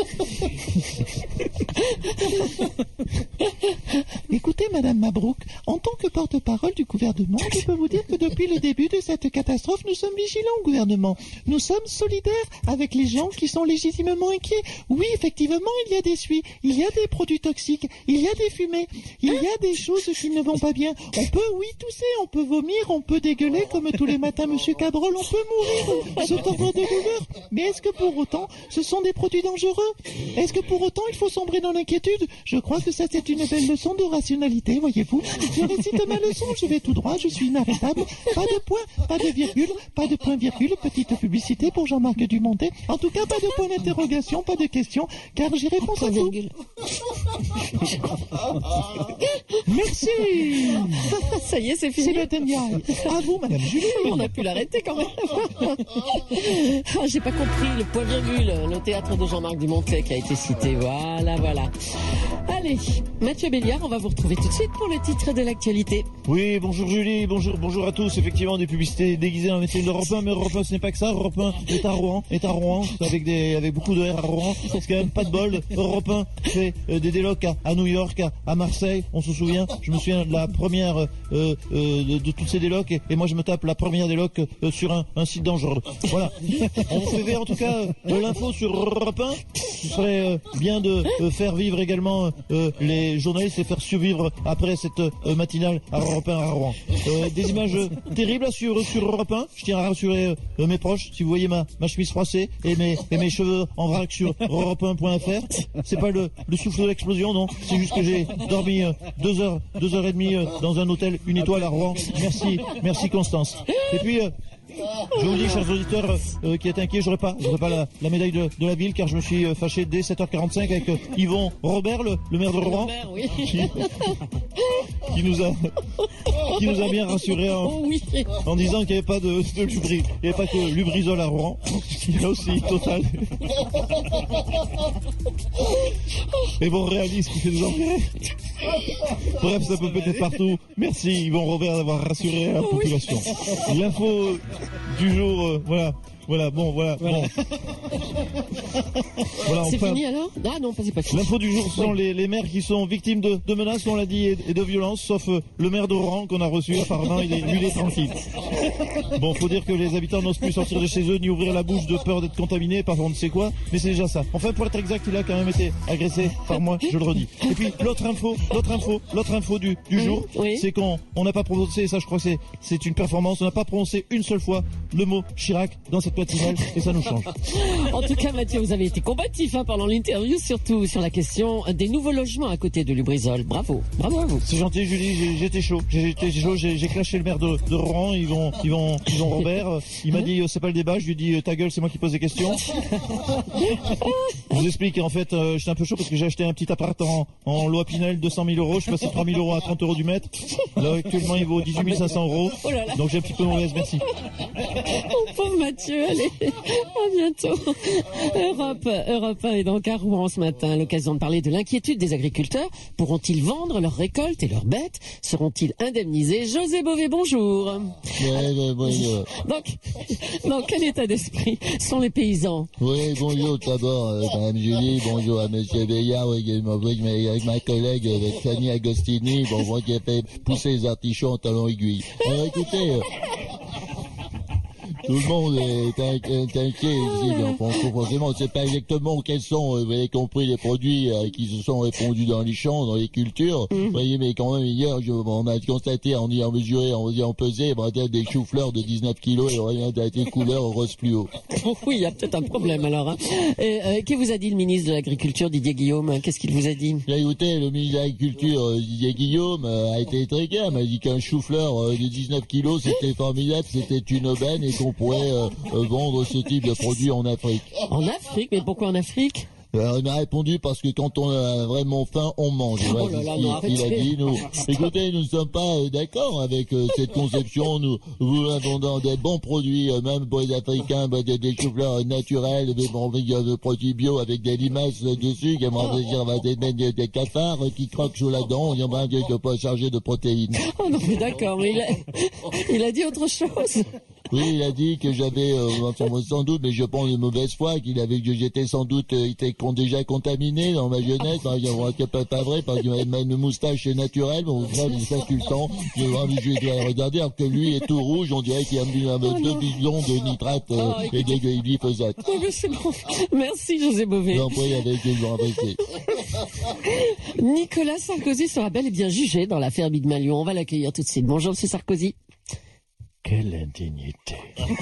G: Écoutez, Madame Mabrouk, en tant que porte-parole du gouvernement, je peux vous dire que depuis le début de cette catastrophe, nous sommes vigilants au gouvernement. Nous sommes solidaires avec les gens qui sont légitimement inquiets. Oui, effectivement, il y a des suies, il y a des produits toxiques, il y a des fumées, il y a des choses qui ne vont pas bien. On peut, oui, tousser, on peut vomir, on peut dégueuler comme tous les matins, Monsieur Cabrol, on peut mourir, se tordre de douleur. Mais est-ce que pour autant, ce sont des produits dangereux? Est-ce que pour autant, il faut sombrer dans l'inquiétude? Je crois que ça, c'est une belle leçon de rationalité, voyez-vous. Je récite ma leçon, je vais tout droit, je suis inarrêtable. Pas de point, pas de virgule, pas de point-virgule, petite publicité pour Jean-Marc Dumontet. En tout cas, pas de point d'interrogation, pas de question, car j'y réponds à tout. Merci.
A: Ça y est, c'est fini.
G: Sibeth Ndiaye. À vous, Madame Julie.
A: On a pu l'arrêter quand même. Ah, j'ai pas compris le point virgule, le théâtre de Jean-Marc Dumontet qui a été cité. Voilà, voilà. Allez, Mathieu Béliard, on va vous retrouver tout de suite pour le titre de l'actualité.
B: Oui, bonjour Julie, bonjour, bonjour à tous. Effectivement, des publicités déguisées en métier d'Europe un, mais Europe un, ce n'est pas que ça. Europe un est à Rouen, est à Rouen, avec des, avec beaucoup de R à Rouen. C'est quand même pas de bol. Europe un fait euh, des délocs à, à New York, à, à Marseille. On se souvient, je me souviens de la première euh, euh, de, de toutes ces délocs, et, et moi je me tape la première déloc euh, sur un, un site dangereux. Voilà. On vous fait en tout cas euh, l'info sur Europe un. Ce serait euh, bien de euh, faire vivre également euh, les journalistes et faire survivre après cette euh, matinale à Europe un à Rouen. Euh, des images terribles à suivre sur Europe un. Je tiens à rassurer euh, mes proches. Si vous voyez ma, ma chemise froissée et mes, et mes cheveux en vrac sur europe un point f r, c'est pas le, le souffle de l'explosion, non. C'est juste que j'ai dormi euh, deux heures, deux heures et demie euh, dans un hôtel une étoile à Rouen. Merci, merci Constance. Et puis, euh, je vous le dis, chers auditeurs euh, qui êtes inquiets, j'aurai pas, j'aurai pas la, la médaille de, de la ville, car je me suis euh, fâché dès sept heures quarante-cinq avec euh, Yvon Robert, le, le maire de Rouen.
A: Robert, oui.
B: Qui, qui nous a, qui nous a bien rassurés en,
A: Oh oui.
B: en disant qu'il n'y avait pas de, de Lubrizol, il n'y avait pas que Lubrizol à Rouen, il y a aussi Total. Et bon, réalise qui fait des entrées. Bref, ça peut peut-être partout. Merci Yvon Robert d'avoir rassuré la population. L'info du jour, euh, voilà. Voilà, bon, voilà,
A: Voilà.
B: bon. Voilà,
A: C'est
B: enfin,
A: fini alors? Ah non, pas c'est pas fini.
B: l'info du jour, ce sont les, les maires qui sont victimes de, de menaces, on l'a dit, et, et de violences, sauf euh, le maire d'Oran qu'on a reçu, apparemment, il est, lui, il est tranquille. Bon, faut dire que les habitants n'osent plus sortir de chez eux, ni ouvrir la bouche de peur d'être contaminés par on ne sait quoi, mais c'est déjà ça. Enfin, pour être exact, il a quand même été agressé par moi, je le redis. Et puis, l'autre info, l'autre info, l'autre info du, du jour,
A: oui.
B: c'est qu'on on n'a pas prononcé, ça je crois que c'est, c'est une performance, on n'a pas prononcé une seule fois le mot Chirac dans cette matinale, et ça nous change.
A: En tout cas, Mathieu, vous avez été combatif hein, pendant l'interview, surtout sur la question des nouveaux logements à côté de Lubrizol. Bravo, bravo à vous.
B: C'est gentil, Julie, j'ai- j'étais chaud. J'ai- J'étais chaud, j'ai j'ai clashé le maire de, de Rouen, ils vont, ils vont, ils vont Robert. Il m'a dit, euh, c'est pas le débat, je lui ai dit, euh, ta gueule, c'est moi qui pose des questions. Je vous explique, en fait, euh, j'étais un peu chaud parce que j'ai acheté un petit appart en, en loi Pinel, deux cent mille euros. Je suis passé de trois mille euros à trente euros du mètre. Là, actuellement, il vaut dix-huit mille cinq cents euros.
A: Oh là là.
B: Donc j'ai un petit peu mauvaise, merci.
A: Oh, pauvre Mathieu, allez, à bientôt. Europe, Europe un est donc à Rouen ce matin, à l'occasion de parler de l'inquiétude des agriculteurs. Pourront-ils vendre leurs récoltes et leurs bêtes? Seront-ils indemnisés? José Bové, bonjour.
D: Ouais, ouais, bonjour.
A: Donc, dans quel état d'esprit sont les paysans?
D: Oui, bonjour d'abord, euh, Madame Julie, bonjour à Monsieur Veillard, oui, également, oui, mais avec ma collègue, avec Fanny Agostini, bon, moi qui ai fait pousser les artichauts en talons aiguilles. Alors écoutez, euh, tout le monde est inqui- est inquiet ici, mais enfin, forcément, on ne sait pas exactement quels sont, euh, vous avez compris, les produits euh, qui se sont répandus dans les champs, dans les cultures. Vous voyez, mais quand même, hier, je, on a constaté, on y a mesuré, on y a pesé, bon, des choux-fleurs de dix-neuf kilos et rien été couleur rose fluo.
A: Oh oui, il y a peut-être un problème alors. Hein. Et, euh, que vous a dit le ministre de l'Agriculture, Didier Guillaume? Qu'est-ce qu'il vous a dit?
D: Bien, écoutez, le ministre de l'Agriculture, euh, Didier Guillaume, euh, a été très clair, m'a dit qu'un chou-fleur euh, de dix-neuf kilos, c'était formidable, c'était une aubaine et qu'on pourrait euh, euh, vendre ce type de produit en Afrique.
A: En Afrique? Mais pourquoi en Afrique?
D: Euh, on a répondu parce que quand on a vraiment faim, on mange.
A: Oh
D: Voilà,
A: là là,
D: c'est
A: non,
D: ce qu'il a
A: arrêtez.
D: dit. Nous, écoutez, nous ne sommes pas euh, d'accord avec euh, cette conception. Nous voulons vendre des bons produits, euh, même pour les Africains, bah, des, des choux-fleurs naturels, des bons de produits bio avec des limaces euh, dessus, qui vont dire bah, des, des, des cafards euh, qui croquent sous la dent. Il y en a un qui est pas chargé de protéines.
A: Oh non, mais d'accord, mais il a, il a dit autre chose.
D: Oui, il a dit que j'avais, euh, enfin, moi, sans doute, mais je pense de mauvaise foi, qu'il avait, que j'étais sans doute, euh, était con- déjà contaminé dans ma jeunesse. Enfin, il y a c'est pas, pas vrai, parce qu'il avait même une moustache naturelle, bon, ça, ça, tu le sens. Je, je dois regarder, alors que lui est tout rouge, on dirait qu'il a mis un,
A: Oh
D: deux
A: non.
D: bidons de nitrate, euh,
A: Oh,
D: et des de glyphosate.
A: Oh, mais c'est bon. Merci José Bové.
D: Non, après, avec les gens appréciés.
A: Nicolas Sarkozy sera bel et bien jugé dans l'affaire Big Malion. On va l'accueillir tout de suite. Bonjour Monsieur Sarkozy.
H: Quelle indignité.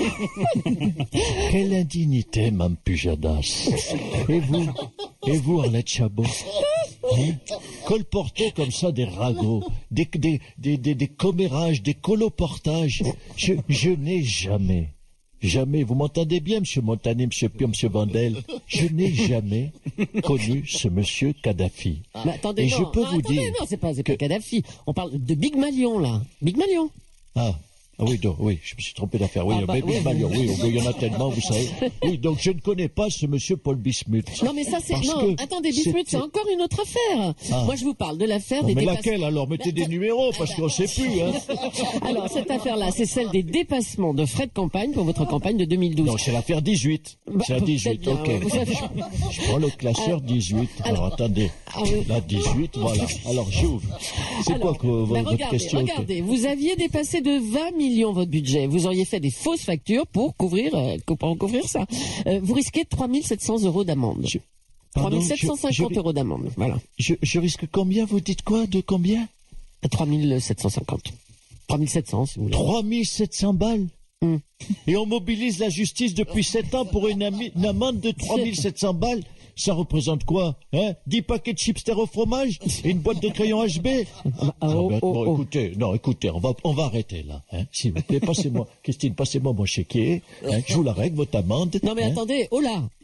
H: Quelle indignité, Mme Pujadas. Et vous, et vous, Arlette Chabot, hein, colportez comme ça des ragots, des, des, des, des, des commérages, des coloportages. Je, je n'ai jamais, jamais, vous m'entendez bien, M. Montané, M. Pio, M. Vandel, je n'ai jamais connu ce monsieur Kadhafi.
A: Mais attendez,
H: Et
A: non,
H: je peux
A: non,
H: vous
A: attendez,
H: dire
A: non, c'est pas, c'est pas Kadhafi. On parle de Big Malion là. Big Malion.
H: Ah. Ah oui, donc, oui, je me suis trompé d'affaire. Oui,
A: Ah bah,
H: mais
A: oui,
H: Big Malion,
A: oui.
H: oui, il y en a tellement, vous savez. Oui, donc je ne connais pas ce monsieur Paul Bismuth.
A: Non mais ça c'est
H: Parce
A: non.
H: que
A: Attendez, Bismuth, c'est
H: c'était-
A: encore une autre affaire.
H: Ah.
A: Moi je vous parle de l'affaire
H: Non,
A: des
H: mais
A: dépassements.
H: laquelle alors? Mettez des numéros, parce qu'on ne sait plus, hein.
A: Alors cette affaire-là, c'est celle des dépassements de frais de campagne pour votre campagne de deux mille douze.
H: Non, c'est l'affaire dix-huit.
A: Bah,
H: c'est la dix-huit,
A: peut-être
H: ok.
A: bien, ouais. Vous savez-
H: Je prends le classeur dix-huit. Alors, attendez.
A: Ah oui.
H: La dix-huit, voilà. Alors, j'ouvre. C'est
A: Alors,
H: quoi que, vo-
A: ben,
H: votre
A: regardez,
H: question? ok.
A: regardez, vous aviez dépassé de vingt millions votre budget. Vous auriez fait des fausses factures pour couvrir, euh, pour couvrir ça. Euh, vous risquez trois mille sept cents euros d'amende.
H: Je-
A: trois
H: Pardon,
A: mille sept cent cinquante
H: je- je-
A: euros d'amende. Voilà.
H: Je, je risque combien? Vous dites quoi? De combien?
A: trois mille sept cent cinquante. trois mille sept cents, si vous voulez.
H: trois mille sept cents balles.
A: Hum.
H: Et on mobilise la justice depuis sept ans pour une, ami- une amende de trois mille sept cents balles. Ça représente quoi, hein? dix paquets de chipster au fromage et une boîte de crayons H B.
A: Ah,
H: Ah,
A: oh,
H: ben,
A: oh,
H: bon,
A: oh.
H: écoutez, non, écoutez, on va, on va arrêter là, hein, s'il vous plaît. Passez-moi, Christine, passez-moi mon chéquier. Hein, je vous la règle, votre amende.
A: Non mais
H: hein.
A: attendez, oh là. Et
H: Oui.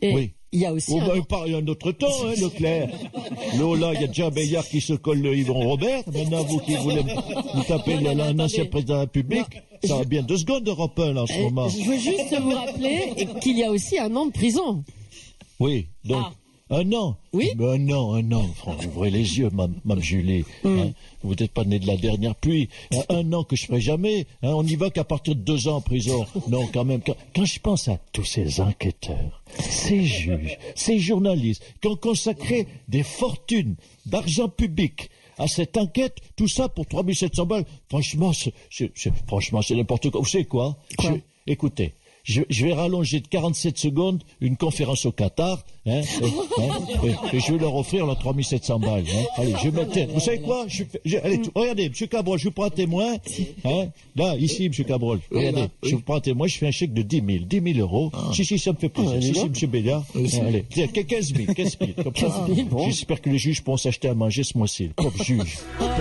A: il y a aussi
H: Oh,
A: un...
H: bah, pareil un autre temps, hein, Leclerc. Lola, il y a déjà Bayard qui se colle le Yvon Robert. Maintenant, vous qui voulez vous taper le- un ancien président de la République, ça va bien deux secondes d'Europe un, là, en ce
A: Euh,
H: moment.
A: Je veux juste vous rappeler qu'il y a aussi un an de prison.
H: Oui, donc,
A: Ah.
H: un an.
A: Oui.
H: Mais un an, un an. Franck, ouvrez les yeux, Mme, Mme Julie. Hein. Vous n'êtes pas né de la dernière pluie. Un, un an que je ferai jamais. Hein. On n'y va qu'à partir de deux ans en prison. Non, quand même. Quand, quand je pense à tous ces enquêteurs, ces juges, ces journalistes qui ont consacré des fortunes d'argent public à cette enquête, tout ça pour trois mille sept cents balles, franchement, c'est, c'est, c'est- franchement, c'est n'importe quoi. Vous savez quoi,
A: Quoi
H: Je- Écoutez. Je, je vais rallonger de quarante-sept secondes une conférence au Qatar, hein, et, hein, et- et je vais leur offrir leurs trois mille sept cents balles. Hein. Allez, je vais mettre. Vous savez quoi je, fais- je- allez, tu- regardez, Monsieur Cabrol, je vous prends un témoin. Hein, là, ici, Monsieur Cabrol, regardez, je vous prends un témoin, je fais un chèque de dix mille, dix mille euros. Si, si, ça me fait plaisir.
A: Ah,
H: si,
A: dis
H: si,
A: donc.
H: Monsieur Béliard. Hein, allez, tiens, quinze mille, quinze mille, comme ça.
A: quinze mille, bon.
H: J'espère que les juges pourront s'acheter à manger ce mois-ci. Comme juge.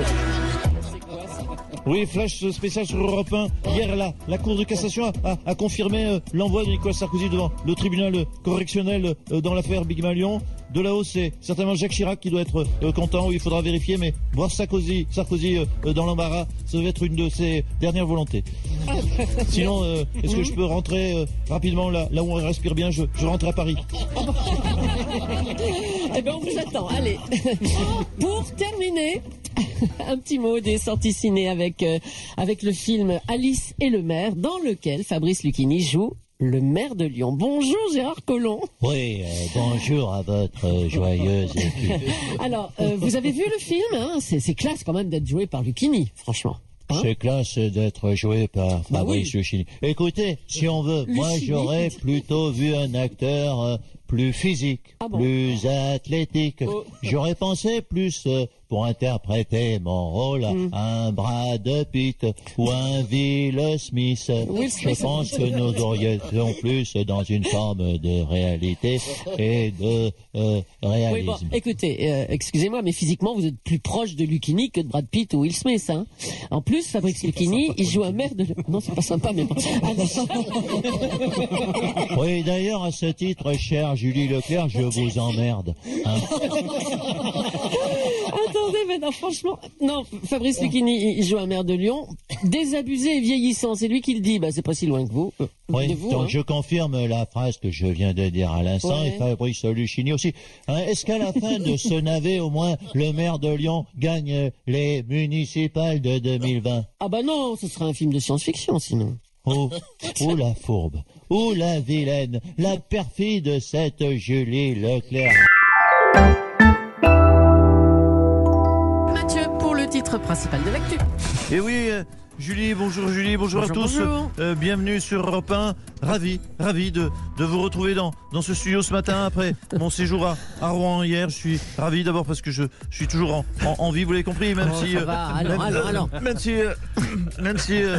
H: Oui, flash spécial sur Europe un. Hier, la, la Cour de cassation a, a, a confirmé euh, l'envoi de Nicolas Sarkozy devant le tribunal correctionnel euh, dans l'affaire Big Malion. De là-haut, c'est certainement Jacques Chirac qui doit être euh, content, où il faudra vérifier, mais voir Sarkozy, Sarkozy euh, dans l'embarras, ça va être une de ses dernières volontés. Sinon, euh, est-ce que je peux rentrer euh, rapidement là, là où on respire bien? Je, je rentre à Paris.
A: Eh bien, on vous attend. Allez. Pour terminer, un petit mot des sorties ciné avec, euh, avec le film Alice et le maire, dans lequel Fabrice Lucchini joue le maire de Lyon. Bonjour Gérard Collomb.
H: Oui, euh, bonjour à votre euh, joyeuse équipe.
A: Alors, euh, vous avez vu le film, hein? c'est, c'est classe quand même d'être joué par Lucchini, franchement. Hein?
H: C'est classe d'être joué par
A: Bah
H: Fabrice
A: oui.
H: Lucchini. Écoutez, si on veut, moi
A: Lucchini.
H: j'aurais plutôt vu un acteur euh, plus physique,
A: Ah bon?
H: plus athlétique.
A: Oh.
H: J'aurais pensé plus euh, pour interpréter mon rôle
A: Mm.
H: un Brad Pitt ou un Will Smith.
A: Will
H: Je
A: Smith.
H: pense que nous aurions plus dans une forme de réalité et de euh,
A: Oui,
H: réalisme.
A: bon, écoutez, euh, excusez-moi, mais physiquement, vous êtes plus proche de Lucchini que de Brad Pitt ou Will Smith. Hein. En plus, Fabrice Lucchini, il joue un maire de... Non, c'est pas sympa, mais bon.
H: Oui, d'ailleurs, à ce titre, chère Julie Leclerc, je vous emmerde. Hein.
A: Attendez, mais non, franchement, non, Fabrice Lucchini, il joue un maire de Lyon, désabusé et vieillissant, c'est lui qui le dit, bah c'est pas si loin que vous. Euh,
H: Oui,
A: de vous,
H: donc
A: hein.
H: je confirme la phrase que je viens de dire à l'instant,
A: Ouais.
H: et Fabrice Lucchini aussi. Hein, est-ce qu'à la fin de ce navet, au moins, le maire de Lyon gagne les municipales de deux mille vingt?
A: Ah bah non, ce serait un film de science-fiction sinon.
H: Oh, oh la fourbe, oh la vilaine, la perfide cette Julie Leclerc.
A: Mathieu, pour le titre principal de l'actu.
B: Et oui, euh, Julie, bonjour Julie, bonjour,
A: Bonjour,
B: à tous.
A: bonjour.
B: Euh, bienvenue sur Europe un. Ravi, ravi de, de vous retrouver dans, dans ce studio ce matin après mon séjour à, à Rouen hier. Je suis ravi d'abord parce que je, je suis toujours en, en, en vie, vous l'avez compris, même
A: Oh,
B: si.
A: ça
B: euh,
A: va, allons,
B: même,
A: allons, allons.
B: même si. euh, même si. euh,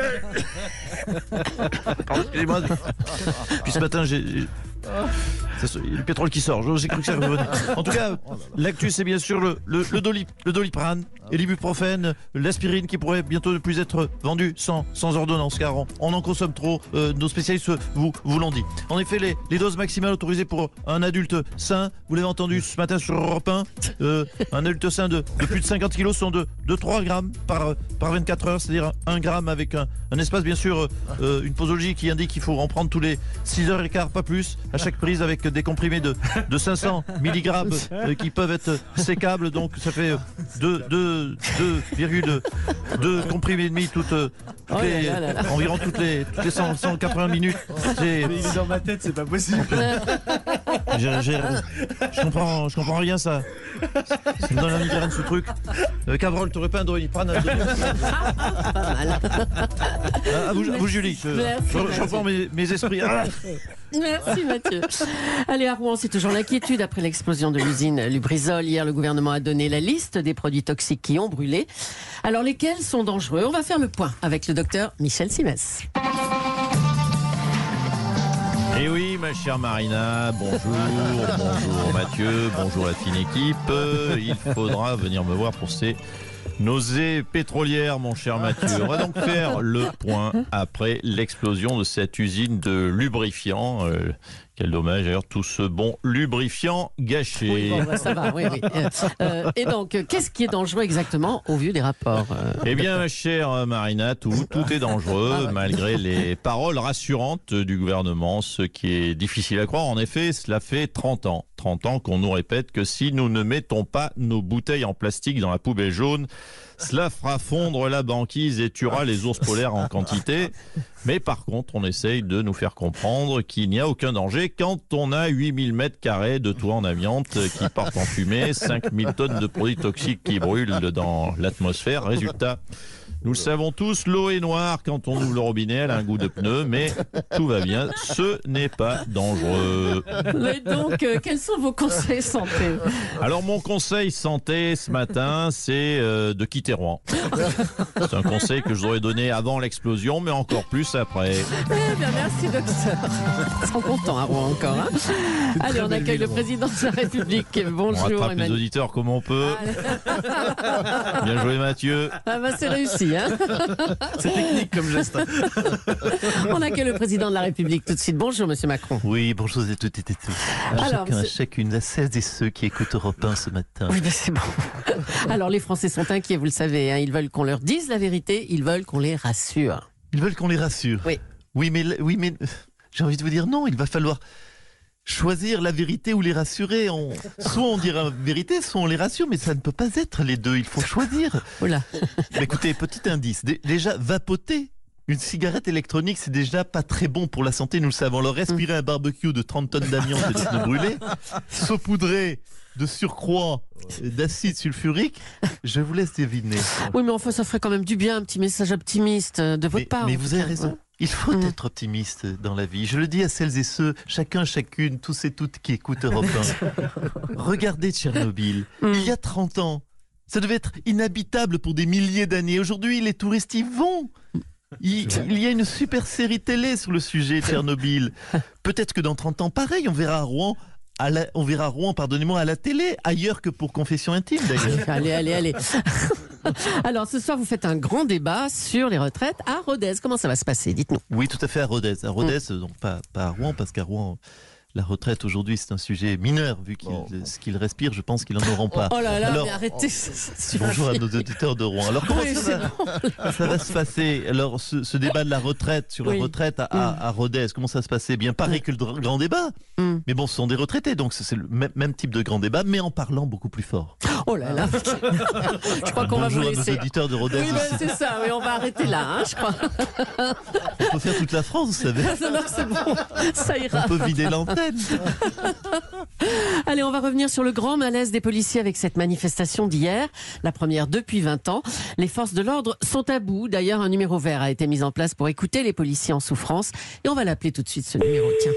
B: Pardon, excusez-moi. Puis ce matin, j'ai. j'ai- Ça se- il y a le pétrole qui sort, j'ai cru que ça revenait. En tout cas, l'actu c'est bien sûr le, le, le, doli- le doliprane et l'ibuprofène, l'aspirine qui pourrait bientôt ne plus être vendue sans, sans ordonnance car on, on en consomme trop, euh, nos spécialistes vous, vous l'ont dit. En effet, les, les doses maximales autorisées pour un adulte sain, vous l'avez entendu ce matin sur Europe un, euh, un adulte sain de, de plus de cinquante kilos sont de, de trois grammes par, par vingt-quatre heures, c'est-à-dire un gramme avec un, un espace bien sûr, euh, une posologie qui indique qu'il faut en prendre tous les six heures et quart, pas plus, à chaque prise avec des comprimés de, de cinq cents milligrammes euh, qui peuvent être sécables, donc ça fait deux virgule deux comprimés et demi toutes, euh, toutes
A: Oh
B: les,
A: là là là là.
B: environ toutes les, toutes les cent, cent quatre-vingts minutes. C'est-
E: Mais il est dans ma tête, c'est pas possible.
B: j'ai- j'ai- je comprends, je comprends rien ça. Ça me donne la migraine ce truc. Euh, Cabrol, t'aurais pas un doliprane à me donner?
A: Pas mal.
B: À vous, à vous, Julie. Je,
A: Merci,
B: je- je
A: merci.
B: reprends mes, mes esprits. Ah.
A: Merci Mathieu. Allez, à Rouen, c'est toujours l'inquiétude après l'explosion de l'usine Lubrizol. Hier, le gouvernement a donné la liste des produits toxiques qui ont brûlé. Alors, lesquels sont dangereux? On va faire le point avec le docteur Michel Simès.
I: Et oui, ma chère Marina, bonjour, bonjour Mathieu, bonjour la fine équipe. Euh, Il faudra venir me voir pour ces nausées pétrolières, mon cher Mathieu. On va donc faire le point après l'explosion de cette usine de lubrifiant euh, Quel dommage, d'ailleurs, tout ce bon lubrifiant gâché.
A: Oui, bon, bah, ça va, oui, oui. Euh, euh, et donc, euh, qu'est-ce qui est dangereux exactement au vu des rapports euh,
I: Eh bien, ma chère Marina, tout, tout est dangereux,
A: Ah ouais.
I: malgré les paroles rassurantes du gouvernement, ce qui est difficile à croire. En effet, cela fait trente ans. trente ans qu'on nous répète que si nous ne mettons pas nos bouteilles en plastique dans la poubelle jaune, cela fera fondre la banquise et tuera les ours polaires en quantité. Mais par contre, on essaye de nous faire comprendre qu'il n'y a aucun danger quand on a huit mille mètres carrés de toit en amiante qui partent en fumée, cinq mille tonnes de produits toxiques qui brûlent dans l'atmosphère. Résultat, nous le savons tous, l'eau est noire quand on ouvre le robinet, elle a un goût de pneu, mais tout va bien, ce n'est pas dangereux.
A: Mais donc, euh, quels sont vos conseils santé?
I: Alors mon conseil santé ce matin, c'est euh, de quitter Rouen. C'est un conseil que je vous aurais donné avant l'explosion, mais encore plus après.
A: Eh bien, merci, docteur. Ils sont contents à Rouen encore. Hein. Allez, on accueille le président de la République.
I: On
A: Bonjour,
I: rattrape les
A: Emmanuel.
I: auditeurs comme on peut. Bien joué Mathieu.
A: Ah bah, c'est réussi. Hein.
B: C'est technique comme geste.
A: On accueille le président de la République tout de suite. Bonjour, monsieur Macron.
J: Oui, bonjour à toutes et tous. À
A: Alors,
J: chacun, à
A: monsieur-
J: chacune, à celles et ceux qui écoutent Europe un ce matin.
A: Oui, ben c'est bon. Alors, les Français sont inquiets, vous le savez. Hein. Ils veulent qu'on leur dise la vérité. Ils veulent qu'on les rassure.
J: Ils veulent qu'on les rassure.
A: Oui.
J: Oui, mais, oui, mais j'ai envie de vous dire non, il va falloir choisir la vérité ou les rassurer. On, soit on dira la vérité, soit on les rassure, mais ça ne peut pas être les deux, il faut choisir.
A: Oula.
J: Mais écoutez, petit indice, Dé- déjà, vapoter une cigarette électronique, c'est déjà pas très bon pour la santé, nous le savons. Alors respirer un barbecue de trente tonnes d'amiante et de pneus brûlés, saupoudrer de surcroît d'acide sulfurique, je vous laisse deviner.
A: Oui, mais enfin, ça ferait quand même du bien, un petit message optimiste euh, de votre
J: Mais,
A: part.
J: mais
A: en
J: vous
A: tout
J: avez
A: cas.
J: raison. Il faut
A: Mm.
J: être optimiste dans la vie. Je le dis à celles et ceux, chacun, chacune, tous et toutes qui écoutent Europe un. Regardez Tchernobyl.
A: Mm.
J: Il y a trente ans, ça devait être inhabitable pour des milliers d'années. Aujourd'hui, les touristes y vont. Il, il y a une super série télé sur le sujet Tchernobyl. Peut-être que dans trente ans, pareil, on verra Rouen. À la, on verra Rouen, pardonnez-moi, à la télé, ailleurs que pour Confession Intime d'ailleurs.
A: Allez, allez, allez. Alors, ce soir, vous faites un grand débat sur les retraites à Rodez. Comment ça va se passer? Dites-nous.
J: Oui, tout à fait, à Rodez. À Rodez, donc pas, pas à Rouen, parce qu'à Rouen, la retraite aujourd'hui, c'est un sujet mineur, vu qu'ils, ce qu'ils respirent, je pense qu'ils n'en auront pas.
A: Oh là là,
J: Alors,
A: mais arrêtez. c'est- c'est
J: bonjour à
A: super.
J: nos auditeurs de Rouen. Alors, comment
A: Oui,
J: ça,
A: c'est
J: va,
A: bon.
J: ça va se passer? Alors, ce, ce débat de la retraite, sur
A: Oui.
J: la retraite à, à, à Rodez, comment ça va se passer? Bien, pareil que le dr- grand débat.
A: Mm.
J: Mais bon, ce sont des retraités, donc c'est c'est le même, même type de grand débat, mais en parlant beaucoup plus fort.
A: Oh là là. Je crois qu'on va vous
J: Bonjour à nos
A: laisser.
J: auditeurs de Rodez
A: Oui, ben,
J: aussi.
A: c'est ça. Oui, on va arrêter là, hein, je crois.
J: On peut faire toute la France, vous savez.
A: Non, non, c'est bon. Ça ira.
J: On peut vider l'antenne.
A: Allez, on va revenir sur le grand malaise des policiers avec cette manifestation d'hier, la première depuis vingt ans. Les forces de l'ordre sont à bout. D'ailleurs, un numéro vert a été mis en place pour écouter les policiers en souffrance. Et on va l'appeler tout de suite, ce numéro. Tiens.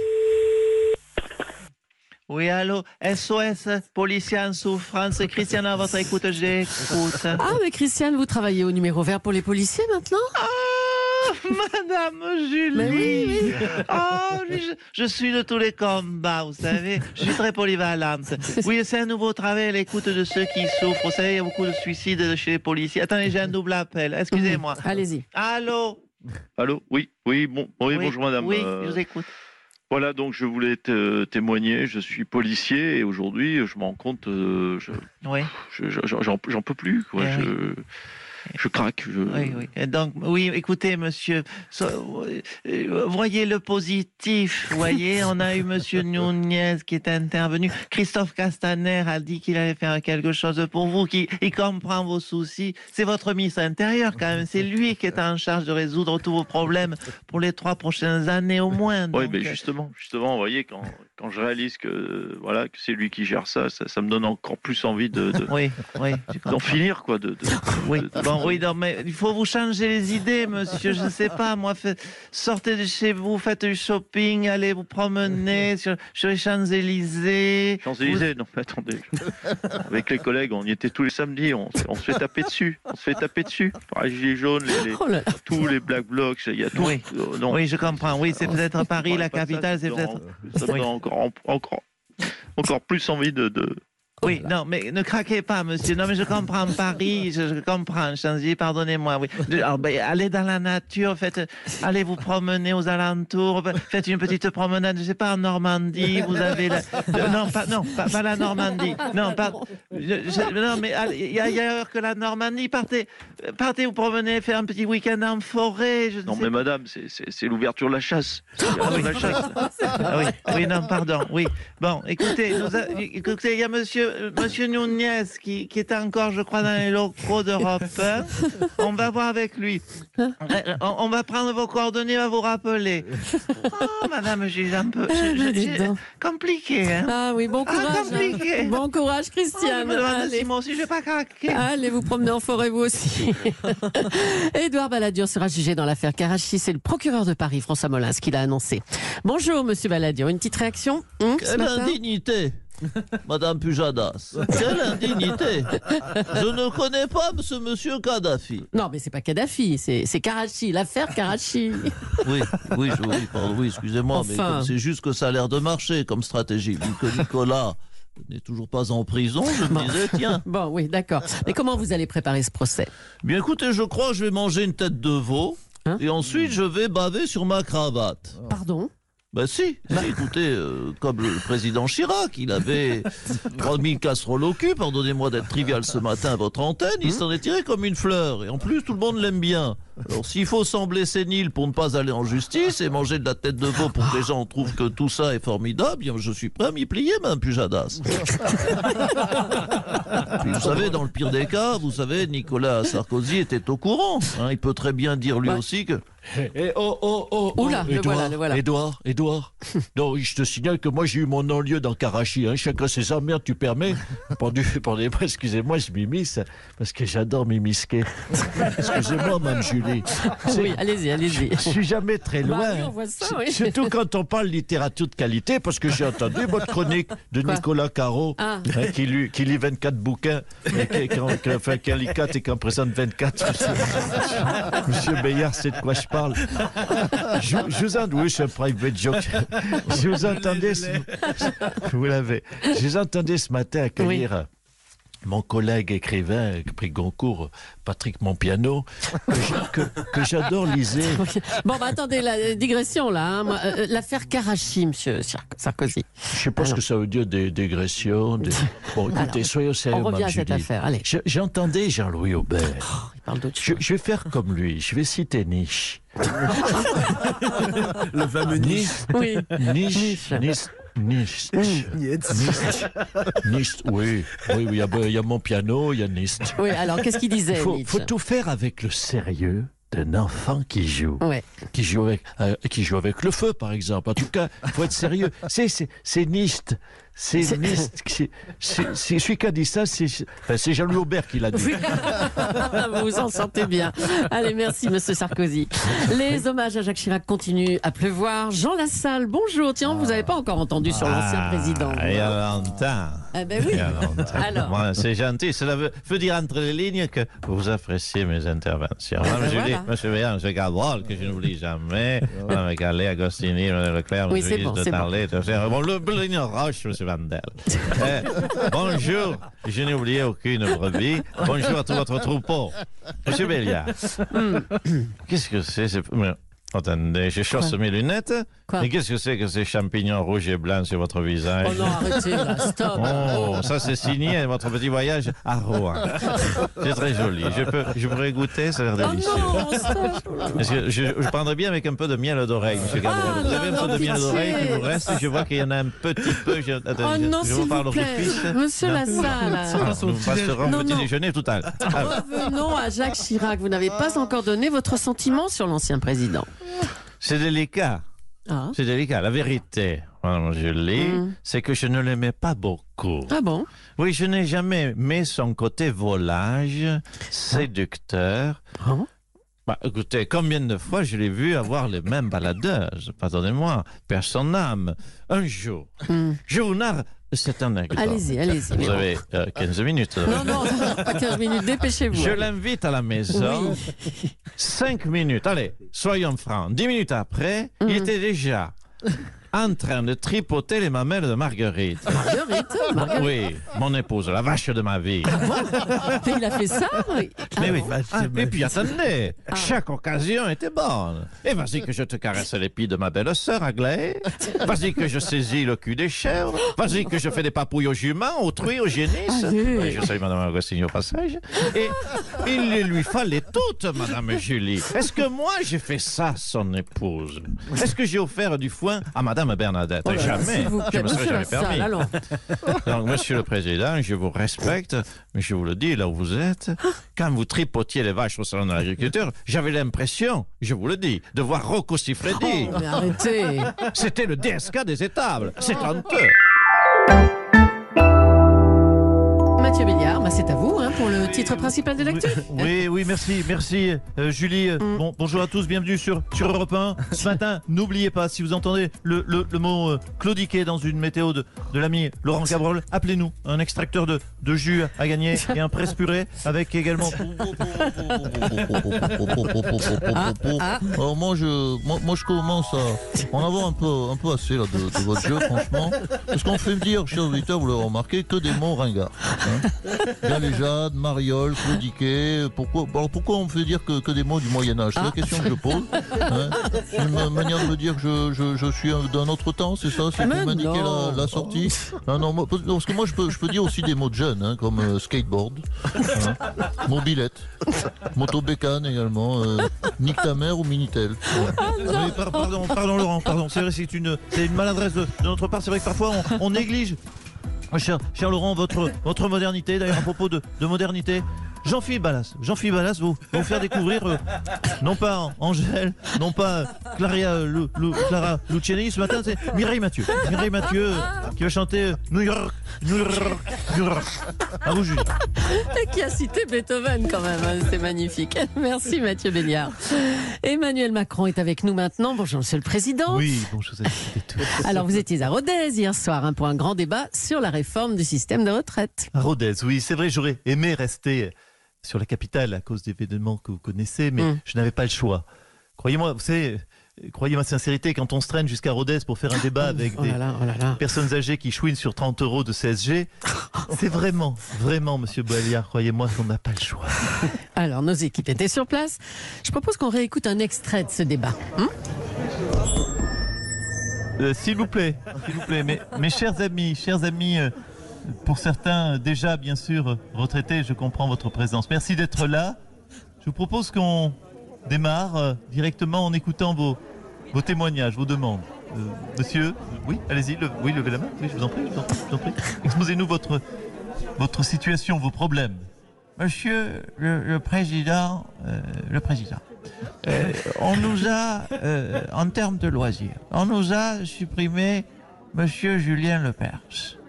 K: Oui, allô, S O S, policier en souffrance, Christiane à votre écoute, j'écoute.
A: Ah, mais Christiane, vous travaillez au numéro vert pour les policiers maintenant?
K: Ah, Madame Julie.
A: Mais oui, oui.
K: Oh, je, je suis de tous les combats, vous savez. Je suis très polyvalente. Oui, c'est un nouveau travail à l'écoute de ceux qui souffrent. Vous savez, il y a beaucoup de suicides chez les policiers. Attendez, j'ai un double appel. Excusez-moi.
A: Allez-y.
K: Allô?
C: Allô? Oui, oui, bon, oui, bonjour madame.
K: Oui,
C: Euh,
K: je vous écoute.
C: Voilà, donc je voulais te témoigner, je suis policier et aujourd'hui je me rends compte, euh, je,
K: Oui.
C: je- je- j'en, j'en peux plus, quoi.
K: Eh
C: je, je craque. Je...
K: Oui, oui. Et donc, oui, écoutez, monsieur, so- euh, voyez le positif. Voyez, on a eu monsieur Nunez qui est intervenu. Christophe Castaner a dit qu'il allait faire quelque chose pour vous, qui il comprend vos soucis. C'est votre ministre intérieur, quand même. C'est lui qui est en charge de résoudre tous vos problèmes pour les trois prochaines années au moins.
C: Oui,
K: Donc,
C: mais justement, justement, vous voyez, quand, quand je réalise que, voilà, que c'est lui qui gère ça, ça, ça me donne encore plus envie de, de-
K: Oui, oui. je
C: d'en
K: comprends.
C: finir, quoi. De, de-
K: Oui,
C: de-
K: bon, oui, non, mais il faut vous changer les idées, monsieur. Je ne sais pas, moi, fait- sortez de chez vous, faites du shopping, allez vous promener sur, sur les Champs-Élysées.
C: Champs-Élysées, non, mais attendez. Avec les collègues, on y était tous les samedis, on, on se fait taper dessus. On se fait taper dessus. Par les gilets jaunes, les, les-
A: Oh là là.
C: tous les black blocs, il y a tout.
K: Oui.
C: Euh, non.
K: Oui, je comprends. Oui, c'est
C: Non,
K: peut-être Paris,
C: on
K: la
C: parle pas de
K: capitale,
C: ça,
K: c'est
C: ça me
K: peut-être.
C: donne- Ça me donne encore, encore, encore plus envie de, de,
K: Oui, non, mais ne craquez pas, monsieur. Non, mais je comprends Paris, je, je comprends, Chanzy, pardonnez-moi. Oui. Alors, ben, allez dans la nature, faites, allez vous promener aux alentours, faites une petite promenade, je sais pas, en Normandie, vous avez la... Non, pas, non, pas, pas la Normandie. Non, pas... je- je- non, mais il y a ailleurs que la Normandie. Partez, partez vous promener, faire un petit week-end en forêt. Je ne
L: Non
K: sais
L: mais
K: pas.
L: madame, c'est- c'est c'est l'ouverture de la chasse. C'est
K: Ah
L: l'ouverture
K: oui.
L: de la chasse.
K: Ah oui, oui, non, pardon, oui. Bon, écoutez, nous a- écoutez, il y a monsieur, monsieur Nunez qui, qui est encore, je crois, dans les locaux d'Europe un. On va voir avec lui. Euh, On, on va prendre vos coordonnées, on va vous rappeler. Oh, madame, j'ai un peu... j'ai- j'ai-
A: Dis
K: j'ai-
A: donc.
K: compliqué, hein.
A: Ah oui, bon
K: Ah,
A: courage. hein.
K: compliqué.
A: Bon courage,
K: Oh, je
A: Christiane.
K: me demande
A: Allez.
K: si moi aussi, je vais pas craquer.
A: Allez vous promener en forêt, vous aussi. Édouard Balladur sera jugé dans l'affaire Karachi. C'est le procureur de Paris, François Molins, qui l'a annoncé. Bonjour, monsieur Balladur. Une petite réaction hum, ce
H: Quelle
A: matin
H: indignité, Madame Pujadas. Quelle indignité. Je ne connais pas ce monsieur Kadhafi.
A: Non, mais c'est pas Kadhafi, c'est c'est Karachi, l'affaire Karachi.
H: Oui, oui, je, oui, pardon, oui, excusez-moi, mais
A: Enfin.
H: comme c'est juste que ça a l'air de marcher comme stratégie. Vu que Nicolas n'est toujours pas en prison, je me disais, tiens.
A: Bon, oui, d'accord. Mais comment vous allez préparer ce procès?
H: Bien écoutez, je crois que je vais manger une tête de veau
A: Hein
H: et ensuite je vais baver sur ma cravate.
A: Pardon?
H: Ben si, écoutez, euh, comme le président Chirac, il avait trois mille casseroles au cul, pardonnez-moi d'être trivial ce matin à votre antenne, il s'en est tiré comme une fleur. Et en plus, tout le monde l'aime bien. Alors s'il faut sembler sénile pour ne pas aller en justice et manger de la tête de veau pour que les gens trouvent que tout ça est formidable, bien, je suis prêt à m'y plier, Mme Pujadas. Puis, vous savez, dans le pire des cas, vous savez, Nicolas Sarkozy était au courant. hein. Il peut très bien dire lui
A: Ouais.
H: aussi que...
J: Eh, oh, oh, oh, oh,
A: Oula, le
J: Édouard,
A: voilà, le voilà.
J: Édouard, Édouard. Non, je te signale que moi j'ai eu mon non-lieu dans Karachi. Hein. Chacun ses emmerdes, tu permets. Pendant, pendant, excusez-moi, je m'immisce parce que j'adore m'immisquer. Excusez-moi, Mme Julie. C'est-
A: Oui, allez-y, allez-y.
J: Je suis jamais très
A: Bah
J: loin.
A: oui, on voit ça,
J: S-
A: oui.
J: Surtout quand on parle littérature de qualité, parce que j'ai entendu votre chronique de
A: Quoi
J: Nicolas Caro,
A: Ah.
J: hein, qui, lit, qui lit vingt-quatre bouquins, et qui, qui, qui, enfin, qui en lit quatre et qui en présente vingt-quatre. Monsieur Bayard sait de quoi je parle. Je, je vous entendais, oui, c'est un private joke. Je vous entendais, ce, vous l'avez. Je vous entendais ce matin accueillir euh, mon collègue écrivain, prix Goncourt, Patrick Monpiano, que j'a- que, que j'adore liser.
A: Bon, bah attendez, la digression là. hein. Moi, euh, l'affaire Karachi, monsieur Sar- Sarkozy.
J: Je sais pas ce que ça veut dire, des dégressions. Des... Bon, écoutez,
A: Alors,
J: soyons sérieux,
A: on revient
J: Mme
A: à cette
J: Julie.
A: affaire, allez.
J: Je- J'entendais Jean-Louis Aubert.
A: Oh, il parle d'autre
J: Je,
A: chose.
J: je vais faire comme lui, je vais citer Nietzsche.
E: Le fameux Niche.
A: Oui.
J: Nietzsche, Nietzsche, Nietzsche, Nietzsche, Nietzsche, oui, oui, oui, il y a, il y a mon piano, il y a Nietzsche.
A: Oui, alors qu'est-ce qu'il
J: Il
A: disait
J: faut,
A: Nietzsche
J: faut tout faire avec le sérieux d'un enfant qui joue.
A: Ouais.
J: Qui joue, avec, euh, qui joue avec le feu, par exemple. En tout cas, il faut être sérieux. C'est, c'est, c'est Nietzsche. C'est
A: C'est-
J: Nietzsche. C'est, c'est, c'est- celui qui a dit ça, c'est, enfin, c'est Jean-Louis Aubert qui l'a dit.
A: Oui. Vous vous en sentez bien. Allez, merci, monsieur Sarkozy. Les hommages à Jacques Chirac continuent à pleuvoir. Jean Lassalle, bonjour. Tiens, vous n'avez pas encore entendu sur l'ancien président.
I: Il y a longtemps.
A: Ah ben oui.
I: Il y a longtemps.
A: Alors.
I: Voilà, c'est gentil. Cela veut, veut dire entre les lignes que vous appréciez mes interventions. Madame
A: ben
I: Julie,
A: voilà.
I: monsieur Béard, monsieur Cabrol, que je n'oublie jamais. Madame Calais, Agostini, Madame Leclerc,
A: Oui,
I: monsieur
A: c'est bon,
I: de
A: c'est bon.
I: Tarlet, monsieur- bon, le Bouligne Roche, monsieur Vandel. Eh, bonjour, je n'ai oublié aucune brebis. Bonjour à tout votre troupeau. Monsieur Béliard, qu'est-ce que c'est ce- mais, attendez, je chausse
A: Quoi
I: mes lunettes.
A: Quoi
I: Mais qu'est-ce que c'est que ces champignons rouges et blancs sur votre visage?
A: Oh non, arrêtez là, stop.
I: Oh, ça c'est signé votre petit voyage à Rouen. C'est très joli. Je, peux, je pourrais goûter, ça a l'air
A: Oh
I: délicieux.
A: non, stop.
I: Parce que je, je prendrais bien avec un peu de miel d'oreille, monsieur Gabriel.
A: Ah,
I: vous avez
A: non,
I: un peu
A: non,
I: de miel
A: pitié.
I: d'oreille qui vous reste. Je vois qu'il y en a un petit peu. Je, attendez,
A: Oh
I: je-
A: non,
I: je
A: s'il
I: vous
A: vous
I: parle au
A: plaît.
I: fils.
A: Monsieur Lassalle.
I: Ah, nous passerons
A: Non,
I: petit
A: non.
I: déjeuner tout à l'heure. Ah,
A: Revenons à Jacques Chirac. Vous n'avez pas encore donné votre sentiment sur l'ancien président.
I: c'est délicat.
A: Ah,
I: C'est délicat. La vérité, madame Julie,
A: Mm.
I: c'est que je ne l'aimais pas beaucoup.
A: ah bon?
I: Oui, je n'ai jamais aimé son côté volage, séducteur.
A: Ah.
I: Bah, écoutez, combien de fois je l'ai vu avoir les mêmes baladeuses? Pardonnez-moi, perd son âme. Un jour,
A: Hmm.
I: je vous narre cette anecdote.
A: Allez-y, allez-y.
I: Vous avez euh, quinze minutes.
A: Non, non, pas quinze minutes, dépêchez-vous.
I: Je l'invite à la maison. Cinq minutes, allez, soyons francs. Dix minutes après, il
A: Mhm.
I: était déjà en train de tripoter les mamelles de Marguerite.
A: Marguerite, Marguerite.
I: Oui, mon épouse, la vache de ma vie.
A: Mais il a fait ça oui.
I: Mais oui,
A: Ah,
I: ah, et puis attendez, chaque occasion était bonne. Et vas-y que je te caresse l'épi de ma belle-sœur Aglaé. Vas-y que je saisis le cul des chèvres. Vas-y que je fais des papouilles aux juments, aux truies, aux génisses.
A: Allez.
I: Et je salue Madame Agostini au passage. Et il les lui fallait toutes, Madame Julie. Est-ce que moi j'ai fait ça, son épouse? Est-ce que j'ai offert du foin à Madame Bernadette?
A: Oh là là,
I: Jamais.
A: s'il vous
I: Je
A: plaît,
I: me serais
A: monsieur
I: jamais
A: Lassalle,
I: permis.
A: allons.
I: Donc, Monsieur le Président, je vous respecte, mais je vous le dis, là où vous êtes, quand vous tripotiez les vaches au salon de l'agriculture, j'avais l'impression, je vous le dis, de voir Rocco Siffredi.
A: Oh, mais arrêtez.
I: C'était le D S K des étables. C'est honteux.
A: Mathieu Béliard, bah c'est à vous hein, pour le titre principal de l'actu.
B: Oui, oui, merci, merci euh, Julie. Euh,
A: Mm.
B: Bon, bonjour à tous, bienvenue sur, sur Europe un. Ce matin, n'oubliez pas, si vous entendez le, le, le mot euh, claudiquer dans une météo de, de l'ami Laurent Cabrol, appelez-nous. Un extracteur de, de jus à gagner et un presse purée avec également...
D: Alors moi je, moi, moi, je commence à en avoir un peu, un peu assez là, de, de votre jeu, franchement. Parce qu'on fait me dire, chers auditeurs, vous l'avez remarqué, que des mots ringards. Hein. Galéjade, mariole, claudiquer. Pourquoi, alors pourquoi on me fait dire que, que des mots du Moyen-Âge? C'est la question que je pose. Hein. C'est une manière de me dire que je, je, je suis d'un autre temps, c'est ça? C'est pour m'indiquer la, la sortie? Non, non, moi, parce que moi je peux, je peux dire aussi des mots de jeunes, hein, comme euh, skateboard, hein, mobilette, motobécane également, euh, nique ta mère ou Minitel. Ouais.
B: Oui, par- pardon, pardon Laurent, pardon. C'est vrai, c'est une, c'est une maladresse de, de notre part. C'est vrai que parfois on, on néglige, cher, cher Laurent, votre, votre modernité. D'ailleurs, à propos de, de modernité, Jean-Philippe Ballas, Jean-Philippe Ballas vous, va vous faire découvrir, euh, non pas Angèle, non pas Clara, Lu, Lu, Clara Luciani, ce matin c'est Mireille Mathieu. Mireille Mathieu euh, qui va chanter euh, New York, New York, New York. À vous, Julie.
A: Qui a cité Beethoven quand même, hein, c'est magnifique. Merci Mathieu Béliard. Emmanuel Macron est avec nous maintenant. Bonjour Monsieur le Président.
B: Oui, bonjour à tous.
A: Alors vous étiez à Rodez hier soir hein, pour un grand débat sur la réforme du système de retraite.
B: À Rodez, oui, c'est vrai, j'aurais aimé rester sur la capitale à cause d'événements que vous connaissez, mais
A: Mm.
B: je n'avais pas le choix. Croyez-moi, vous savez, croyez ma sincérité, quand on se traîne jusqu'à Rodez pour faire un débat avec
A: Oh
B: des
A: là là, oh là là.
B: personnes âgées qui chouinent sur trente euros de C S G, c'est vraiment, vraiment, Monsieur Boiliard, croyez-moi qu'on n'a pas le choix.
A: Alors nos équipes étaient sur place. Je propose qu'on réécoute un extrait de ce débat. Hein
B: Euh, s'il vous plaît, s'il vous plaît, mes, mes chers amis, chers amis, euh, pour certains déjà bien sûr retraités, je comprends votre présence. Merci d'être là. Je vous propose qu'on démarre euh, directement en écoutant vos, vos témoignages, vos demandes. Euh, monsieur, oui, allez-y, le- oui, levez la main, oui, je vous en prie, je vous en prie, je vous en prie. Exposez-nous votre, votre situation, vos problèmes.
M: Monsieur le, le Président, euh, le Président, euh, on nous a, euh, en termes de loisirs, on nous a supprimé Monsieur Julien Lepers.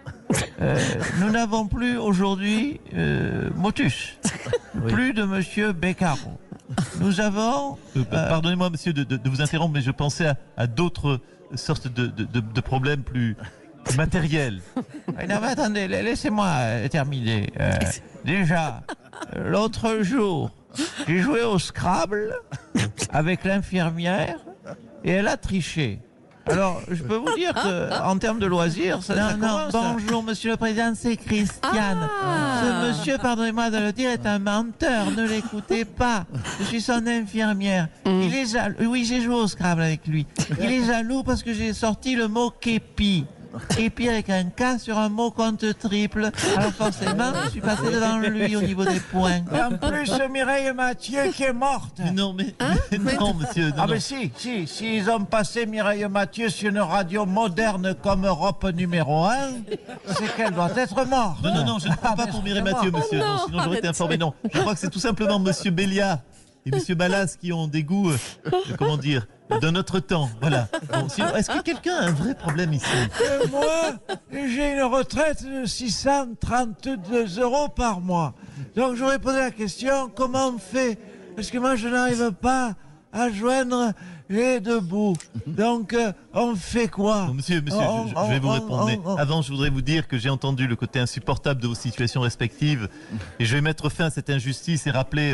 M: Euh, nous n'avons plus aujourd'hui euh, Motus, plus de Monsieur Beccaro. Nous avons...
B: Euh, Pardonnez-moi, monsieur, de, de- de vous interrompre, mais je pensais à, à d'autres sortes de, de- de- de problèmes plus matériels.
M: Eh non, mais attendez, la- laissez-moi euh, terminer. Euh, déjà, euh, l'autre jour, j'ai joué au Scrabble avec l'infirmière et elle a triché. Alors, je peux vous dire que, en termes de loisirs, ça,
N: Non,
M: ça
N: non,
M: commence,
N: bonjour, monsieur le président, c'est Christiane. Ce monsieur, pardonnez-moi de le dire, est un menteur. Ne l'écoutez pas. Je suis son infirmière. Il est jaloux. Oui, j'ai joué au Scrabble avec lui. Il est jaloux parce que j'ai sorti le mot képi. Képi avec un K sur un mot compte triple. Alors forcément, je suis passé devant lui au niveau des points.
M: Et en plus, Mireille Mathieu qui est morte.
B: Non, mais, mais non, monsieur. Non,
M: ah,
B: non.
M: mais si, si, si ils ont passé Mireille Mathieu sur une radio moderne comme Europe numéro un, c'est qu'elle doit être morte.
B: Non, non, non, je ne crois
M: Ah,
B: pas
M: mais
B: pour Mireille
M: excusez-moi.
B: Mathieu, monsieur.
M: Oh
B: non,
M: non,
B: sinon j'aurais été
M: arrêtez.
B: informé. Non, je crois que c'est tout simplement monsieur Béliard et monsieur Ballas qui ont des goûts, euh, comment dire, d'un autre temps. Voilà. Bon, sinon, est-ce que quelqu'un a un vrai problème ici?
M: Euh, moi, j'ai une retraite de six cent trente-deux euros par mois. Donc j'aurais posé la question, comment on fait? Parce que moi, je n'arrive pas à joindre les deux bouts. Donc, euh, on fait quoi?
B: Bon, monsieur, monsieur,
M: On-
B: je, je- je vais vous
M: on-
B: répondre. Mais
M: on- on-
B: avant, je voudrais vous dire que j'ai entendu le côté insupportable de vos situations respectives et je vais mettre fin à cette injustice et rappeler euh,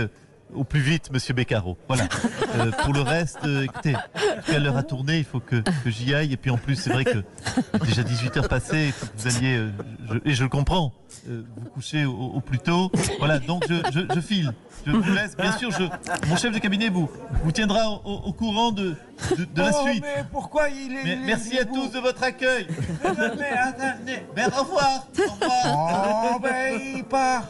J: au plus vite, monsieur Beccaro. Voilà. Euh, pour le reste, euh, écoutez, à l'heure à tourner, il faut que, que j'y aille. Et puis en plus, c'est vrai que déjà dix-huit heures passées, il faut que vous alliez, euh, je, et je le comprends, euh, vous coucher au, au plus tôt. Voilà, donc je, je, je file. Je vous laisse. Bien sûr, je, mon chef de cabinet vous, vous tiendra au, au courant de, de, de la
M: Oh,
J: suite.
M: mais pourquoi il est...
J: Mais
M: il est-
J: merci à tous de votre accueil.
M: Mais attendez.
J: Mais au revoir. Au revoir.
M: Oh, ben il part.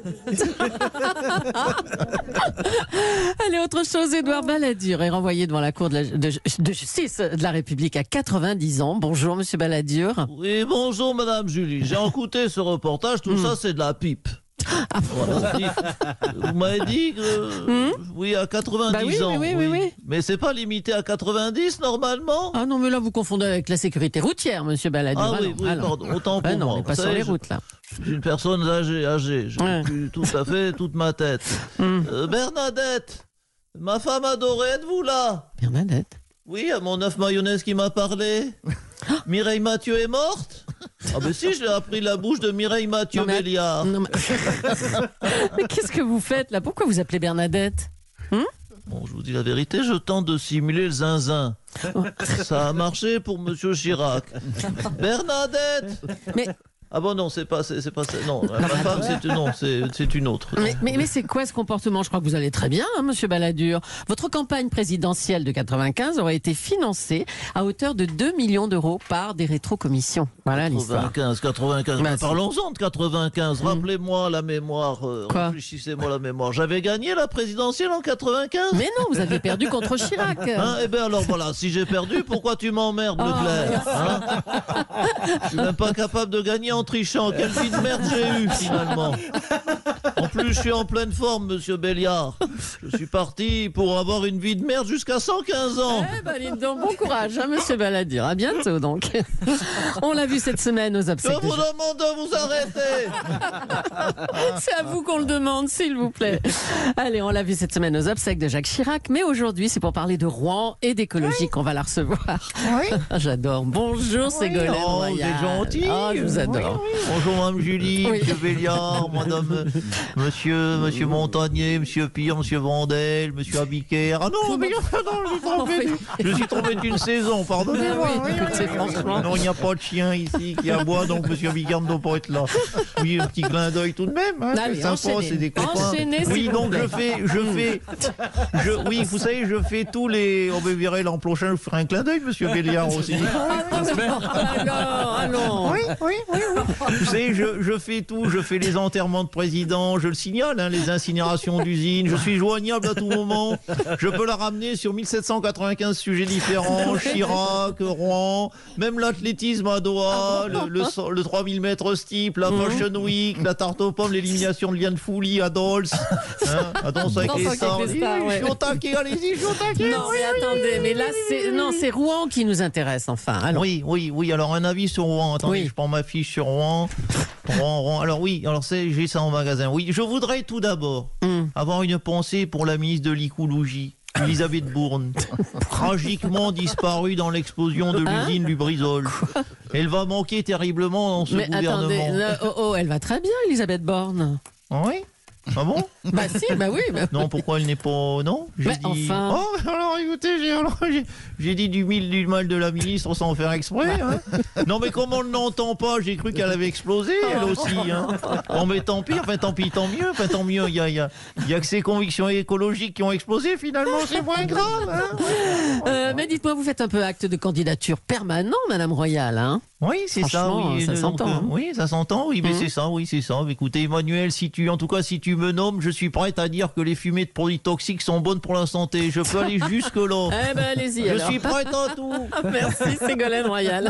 A: Allez, autre chose, Édouard Balladur est renvoyé devant la Cour de, la- de- de justice de la République à quatre-vingt-dix ans. Bonjour, monsieur Balladur.
O: Oui, bonjour Madame Julie. J'ai écouté ce reportage, tout ça c'est de la pipe. Voilà, je dis- vous m'avez dit que... Oui, à quatre-vingt-dix
A: Bah oui,
O: ans.
A: oui, oui, oui, oui.
O: Mais c'est pas limité à quatre-vingt-dix normalement?
A: Ah non, mais là, vous confondez avec la sécurité routière, monsieur Balladur.
O: Ah oui,
A: non,
O: oui,
A: ah non.
O: pardon, autant pour
A: Ah non,
O: moi.
A: on n'est pas
O: Vous
A: sur
O: savez,
A: les
O: je-
A: routes, là.
O: Je suis une personne âgée, âgée. J'ai
A: Ouais.
O: plus tout à fait toute ma tête. Euh, Bernadette, ma femme adorée, êtes-vous là?
A: Bernadette?
O: Oui, à mon œuf mayonnaise qui m'a parlé. Mireille Mathieu est morte? Ah ben si, je l'ai appris de la bouche de Mireille Mathieu
A: Non, mais-
O: Béliard.
A: non, mais- Mais qu'est-ce que vous faites, là? Pourquoi vous appelez Bernadette?
O: Bon, je vous dis la vérité, je tente de simuler le zinzin. Ça a marché pour Monsieur Chirac. Bernadette!
A: Mais...
O: Ah bon, non, c'est pas, c'est, c'est pas, c'est- non, ma femme, c'est, non, c'est, c'est une autre.
A: Mais, mais, mais c'est quoi ce comportement? Je crois que vous allez très bien, hein, monsieur Balladur. Votre campagne présidentielle de quatre-vingt-quinze aurait été financée à hauteur de deux millions d'euros par des rétrocommissions. Voilà l'histoire.
O: quatre-vingt-quinze, quatre-vingt-quinze.
A: Bah,
O: Mais
A: si.
O: parlons-en de quatre-vingt-quinze.
A: Mm.
O: Rappelez-moi la mémoire. euh,
A: Quoi
O: Réfléchissez-moi la mémoire. J'avais gagné la présidentielle en quatre-vingt-quinze.
A: Mais non, vous aviez perdu contre Chirac.
O: Hein, eh bien alors voilà, si j'ai perdu, pourquoi tu m'emmerdes,
A: Oh,
O: Leclerc, hein? Je suis même pas capable de gagner en trichant. Quelle vie de merde j'ai eu finalement. En plus, je suis en pleine forme, monsieur Béliard. Je suis parti pour avoir une vie de merde jusqu'à cent quinze ans.
A: Eh ben, dites donc, bon courage, hein, monsieur Balladur. À bientôt, donc. On l'a vu cette semaine aux
O: Je
A: obsèques. de
O: vous
A: Jacques-
O: demande de vous arrêter.
A: C'est à vous qu'on le demande, s'il vous plaît. Allez, on l'a vu cette semaine aux obsèques de Jacques Chirac, mais aujourd'hui, c'est pour parler de Rouen et d'écologie qu'on va la recevoir. Ah, j'adore. Bonjour, Ségolène
O: Oh, vous
A: Royal.
O: êtes gentil.
A: Ah, je vous adore.
O: Oui, oui. Bonjour, Mme Julie,
A: Oui.
O: monsieur Béliard, madame, euh, monsieur, monsieur Montagnier, monsieur Pire, monsieur Vandel, monsieur Abiker. Ah non, mais non, je suis trompé. Je suis trompé d'une saison, pardonnez-moi.
A: Ah oui, écoutez, franchement.
O: Non, il n'y a pas de chien ici qui aboie, donc monsieur Abiker ne doit pas être là. Oui, un petit clin d'œil tout de même. Hein,
A: Allez,
O: c'est sympa,
A: enchaînez.
O: c'est des copains.
A: Enchaînez,
O: oui,
A: s'il
O: donc
A: vous plaît.
O: je fais, je fais, je, oui, vous savez, je fais tous les. On me verrait l'an prochain, je ferai un clin d'œil, monsieur Béliard aussi.
A: Alors, allons.
O: Oui, oui, oui, oui. Vous savez, je, je fais tout. Je fais les enterrements de président, je le signale, hein, les incinérations d'usines. Je suis joignable à tout moment. Je peux la ramener sur mille sept cent quatre-vingt-quinze sujets différents. Chirac, Rouen, même l'athlétisme à Doha, le, le, cent- le trois mille mètres steeple, la Fashion Week, la tarte aux pommes, l'élimination de Liane Fouli à Dolce. Hein, à Danse avec
A: Danse
O: les
A: avec
O: stars.
A: les stars,
O: Je
A: ouais.
O: suis au taquet, allez-y, je suis au taquet.
A: Non, mais attendez, mais là, c'est non, c'est Rouen qui nous intéresse, enfin. Alors.
O: Oui, oui, oui. Alors, un avis sur Rouen. Attendez,
A: Oui.
O: je prends ma fiche sur Rouen. Rouen, Rouen. Alors, oui, alors c'est, j'ai ça en magasin. Oui, je voudrais tout d'abord
A: Hmm.
O: avoir une pensée pour la ministre de l'écologie, Elisabeth Bourne, tragiquement disparue dans l'explosion de
A: Hein
O: l'usine du Brisol. Elle va manquer terriblement dans ce
A: Mais
O: gouvernement.
A: attendez, euh, oh, oh, elle va très bien, Elisabeth Borne.
O: Oui. Ah bon?
A: Bah si, bah oui. Bah,
O: Non, pourquoi elle n'est pas... Non, j'ai
A: Mais
O: dit...
A: enfin.
O: Oh, alors écoutez, j'ai, alors, j'ai, j'ai dit du, mille, du mal de la ministre sans faire exprès. Hein. Non, mais comme on ne l'entend pas, j'ai cru qu'elle avait explosé, elle aussi. Hein. Oh, mais tant pis, enfin tant pis, tant mieux, enfin tant mieux. Il y a, il y a, il y a que ses convictions écologiques qui ont explosé, finalement, c'est moins grave. Hein.
A: Euh, mais dites-moi, vous faites un peu acte de candidature permanent, Madame Royal, hein?
O: Oui, c'est ça,
A: Franchement,
O: oui.
A: ça
O: euh,
A: s'entend,
O: donc, euh,
A: hein.
O: Oui, ça s'entend, oui, mais
A: Mhm.
O: c'est ça, oui, c'est ça. Écoutez, Emmanuel, si tu, en tout cas, si tu me nommes, je suis prête à dire que les fumées de produits toxiques sont bonnes pour la santé. Je peux aller jusque-là.
A: Eh ben, allez-y,
O: Je
A: alors.
O: suis prête à tout.
A: Merci Ségolène Royal.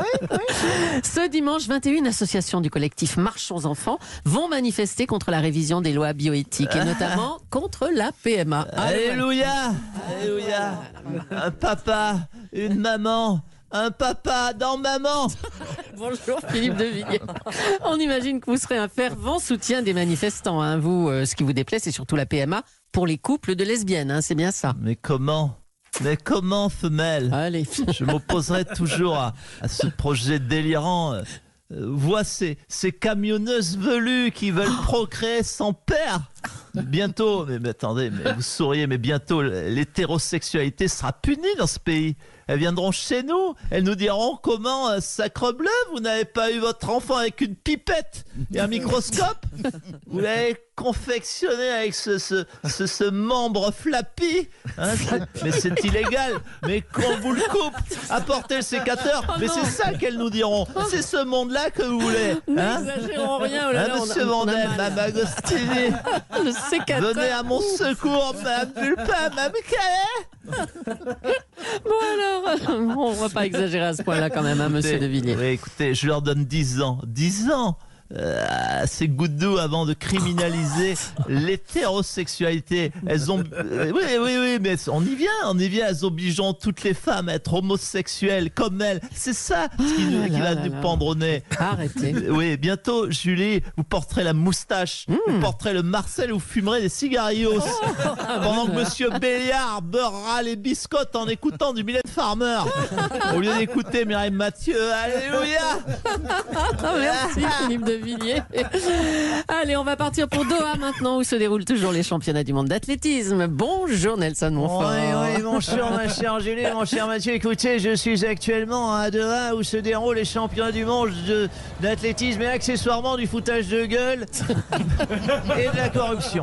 A: Ce dimanche, vingt et une associations du collectif Marchons Enfants vont manifester contre la révision des lois bioéthiques et notamment contre la P M A.
O: Alléluia, Alléluia. Un papa, une maman, un papa dans maman.
A: Bonjour Philippe de Villiers. On imagine que vous serez un fervent soutien des manifestants. Hein. Vous, euh, ce qui vous déplaît, c'est surtout la P M A pour les couples de lesbiennes. Hein. C'est bien ça.
O: Mais comment Mais comment, femelle?
A: Allez.
O: Je m'opposerai toujours à, à ce projet délirant.
J: euh, voit ces, ces camionneuses velues qui veulent procréer sans père. Bientôt, mais, mais attendez, mais vous souriez, mais bientôt l'hétérosexualité sera punie dans ce pays. Elles viendront chez nous, elles nous diront comment, euh, sacrebleu, vous n'avez pas eu votre enfant avec une pipette et un microscope. Vous l'avez confectionné avec ce, ce, ce, ce membre flappy. Hein, c'est- mais c'est illégal. Mais qu'on vous le coupe, apportez le sécateur.
A: Oh
J: mais
A: non.
J: c'est ça qu'elles nous diront. C'est ce monde-là que vous voulez. Hein
A: N'exagérons rien, oh là
J: Hein,
A: là, on a-
J: Monsieur
A: on a
J: Vandel,
A: mal.
J: Mme Agostini,
A: Le sécateur.
J: venez à mon secours, Mme Vulpin, Mme Calais.
A: Bon alors, bon, on va pas exagérer à ce point-là quand même, hein, monsieur
J: Écoutez,
A: De Villiers.
J: oui, écoutez, je leur donne dix ans. dix ans euh, à ces gouttes d'eau avant de criminaliser l'hétérosexualité. Elles ont. euh, oui, oui, oui, mais on y vient, on y vient. Elles obligeant toutes les femmes à être homosexuelles comme elles. C'est ça ce qui, nous-
A: Ah
J: qui
A: là
J: va
A: là
J: nous
A: là.
J: pendre au nez.
A: Arrêtez.
J: Oui, bientôt, Julie, vous porterez la moustache, vous porterez le Marcel, vous fumerez des cigarillos. Pendant que Monsieur Béliard beurrera les biscottes en écoutant du Mylène Farmer. Au lieu d'écouter Mireille Mathieu, alléluia.
A: Merci Philippe De Villiers. Allez, on va partir pour Doha maintenant, où se déroulent toujours les championnats du monde d'athlétisme. Bonjour Nelson Montfort.
O: Oui, oui, bonjour ma chère Julie, mon cher Mathieu. Écoutez, je suis actuellement à Doha où se déroulent les championnats du monde de- d'athlétisme et accessoirement du foutage de gueule et de la corruption.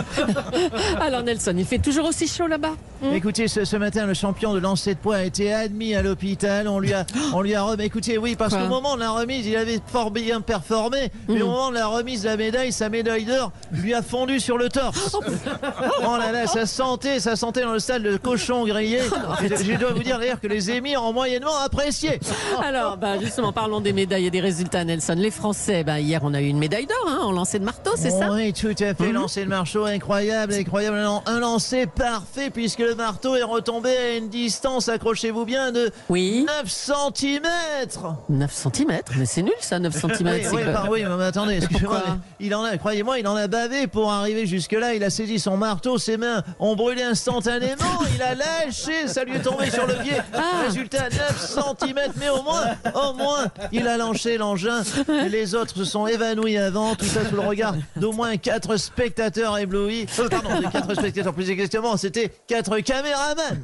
A: Alors Nelson, il fait toujours aussi chaud là-bas?
O: Écoutez, ce, ce matin, le champion de lancer de poids a été admis à l'hôpital. On lui a, on lui a remis. Écoutez, oui, parce
A: Quoi
O: qu'au moment de la remise, il avait fort bien performé. Mais au moment de la remise de la médaille, sa médaille d'or lui a fondu sur le torse. Oh là là, ça sentait, ça sentait dans le stade de cochon grillé. Je, je dois vous dire d'ailleurs que les émirs ont moyennement apprécié.
A: Alors, bah, justement, parlons des médailles et des résultats, Nelson. Les Français, bah, hier, on a eu une médaille d'or hein, en lancer de marteau, c'est ça?
O: Oui, tout à fait. Lancer de marteau incroyable, incroyable. Un un lancer parfait puisque le marteau est retombé à une distance, accrochez-vous bien, de neuf centimètres.
A: neuf centimètres? Mais c'est nul ça, neuf centimètres.
O: Oui, oui, par- oui, mais attendez, excusez-moi.
A: Pourquoi
O: mais Il en a, croyez-moi, il en a bavé pour arriver jusque-là. Il a saisi son marteau, ses mains ont brûlé instantanément. Il a lâché, ça lui est tombé sur le pied. Résultat, neuf centimètres, mais au moins, au moins, il a lancé l'engin. Les autres se sont évanouis avant, tout ça sous le regard d'au moins quatre spectateurs éblouis. Euh, pardon, de quatre spectateurs, plus exactement, c'était quatre caméramans.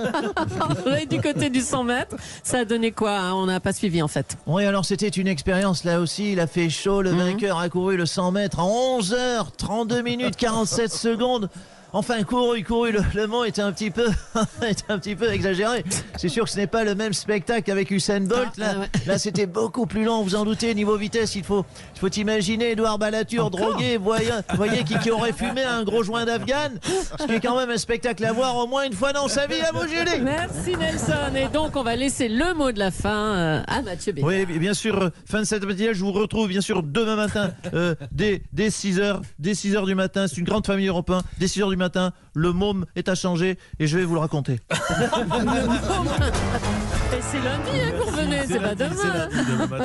A: Et du côté du cent mètres, ça a donné quoi hein? On n'a pas suivi en fait.
O: Oui, alors c'était une expérience là aussi. Il a fait chaud. Le vainqueur a couru le cent mètres en onze heures, trente-deux minutes, quarante-sept secondes. Enfin, couru, couru, le, le mot est un petit peu, est un petit peu exagéré. C'est sûr que ce n'est pas le même spectacle qu'avec Usain Bolt. Là, là c'était beaucoup plus lent, vous en doutez. Niveau vitesse, il faut, il faut imaginer Édouard Ballature drogué, voyez, voyez qui, qui aurait fumé un gros joint d'Afghan. Ce qui est quand même un spectacle à voir au moins une fois dans sa vie, à vous, Julie.
A: Merci Nelson. Et donc, on va laisser le mot de la fin euh, à Mathieu Béliard.
B: Oui, bien sûr, euh, fin de cette matinale, je vous retrouve bien sûr demain matin euh, dès, dès six heures, dès six heures du matin. C'est une grande famille européenne. Dès six heures du matin, le môme est à changer et je vais vous le raconter.
A: Et c'est lundi hein, qu'on revenait, c'est pas demain.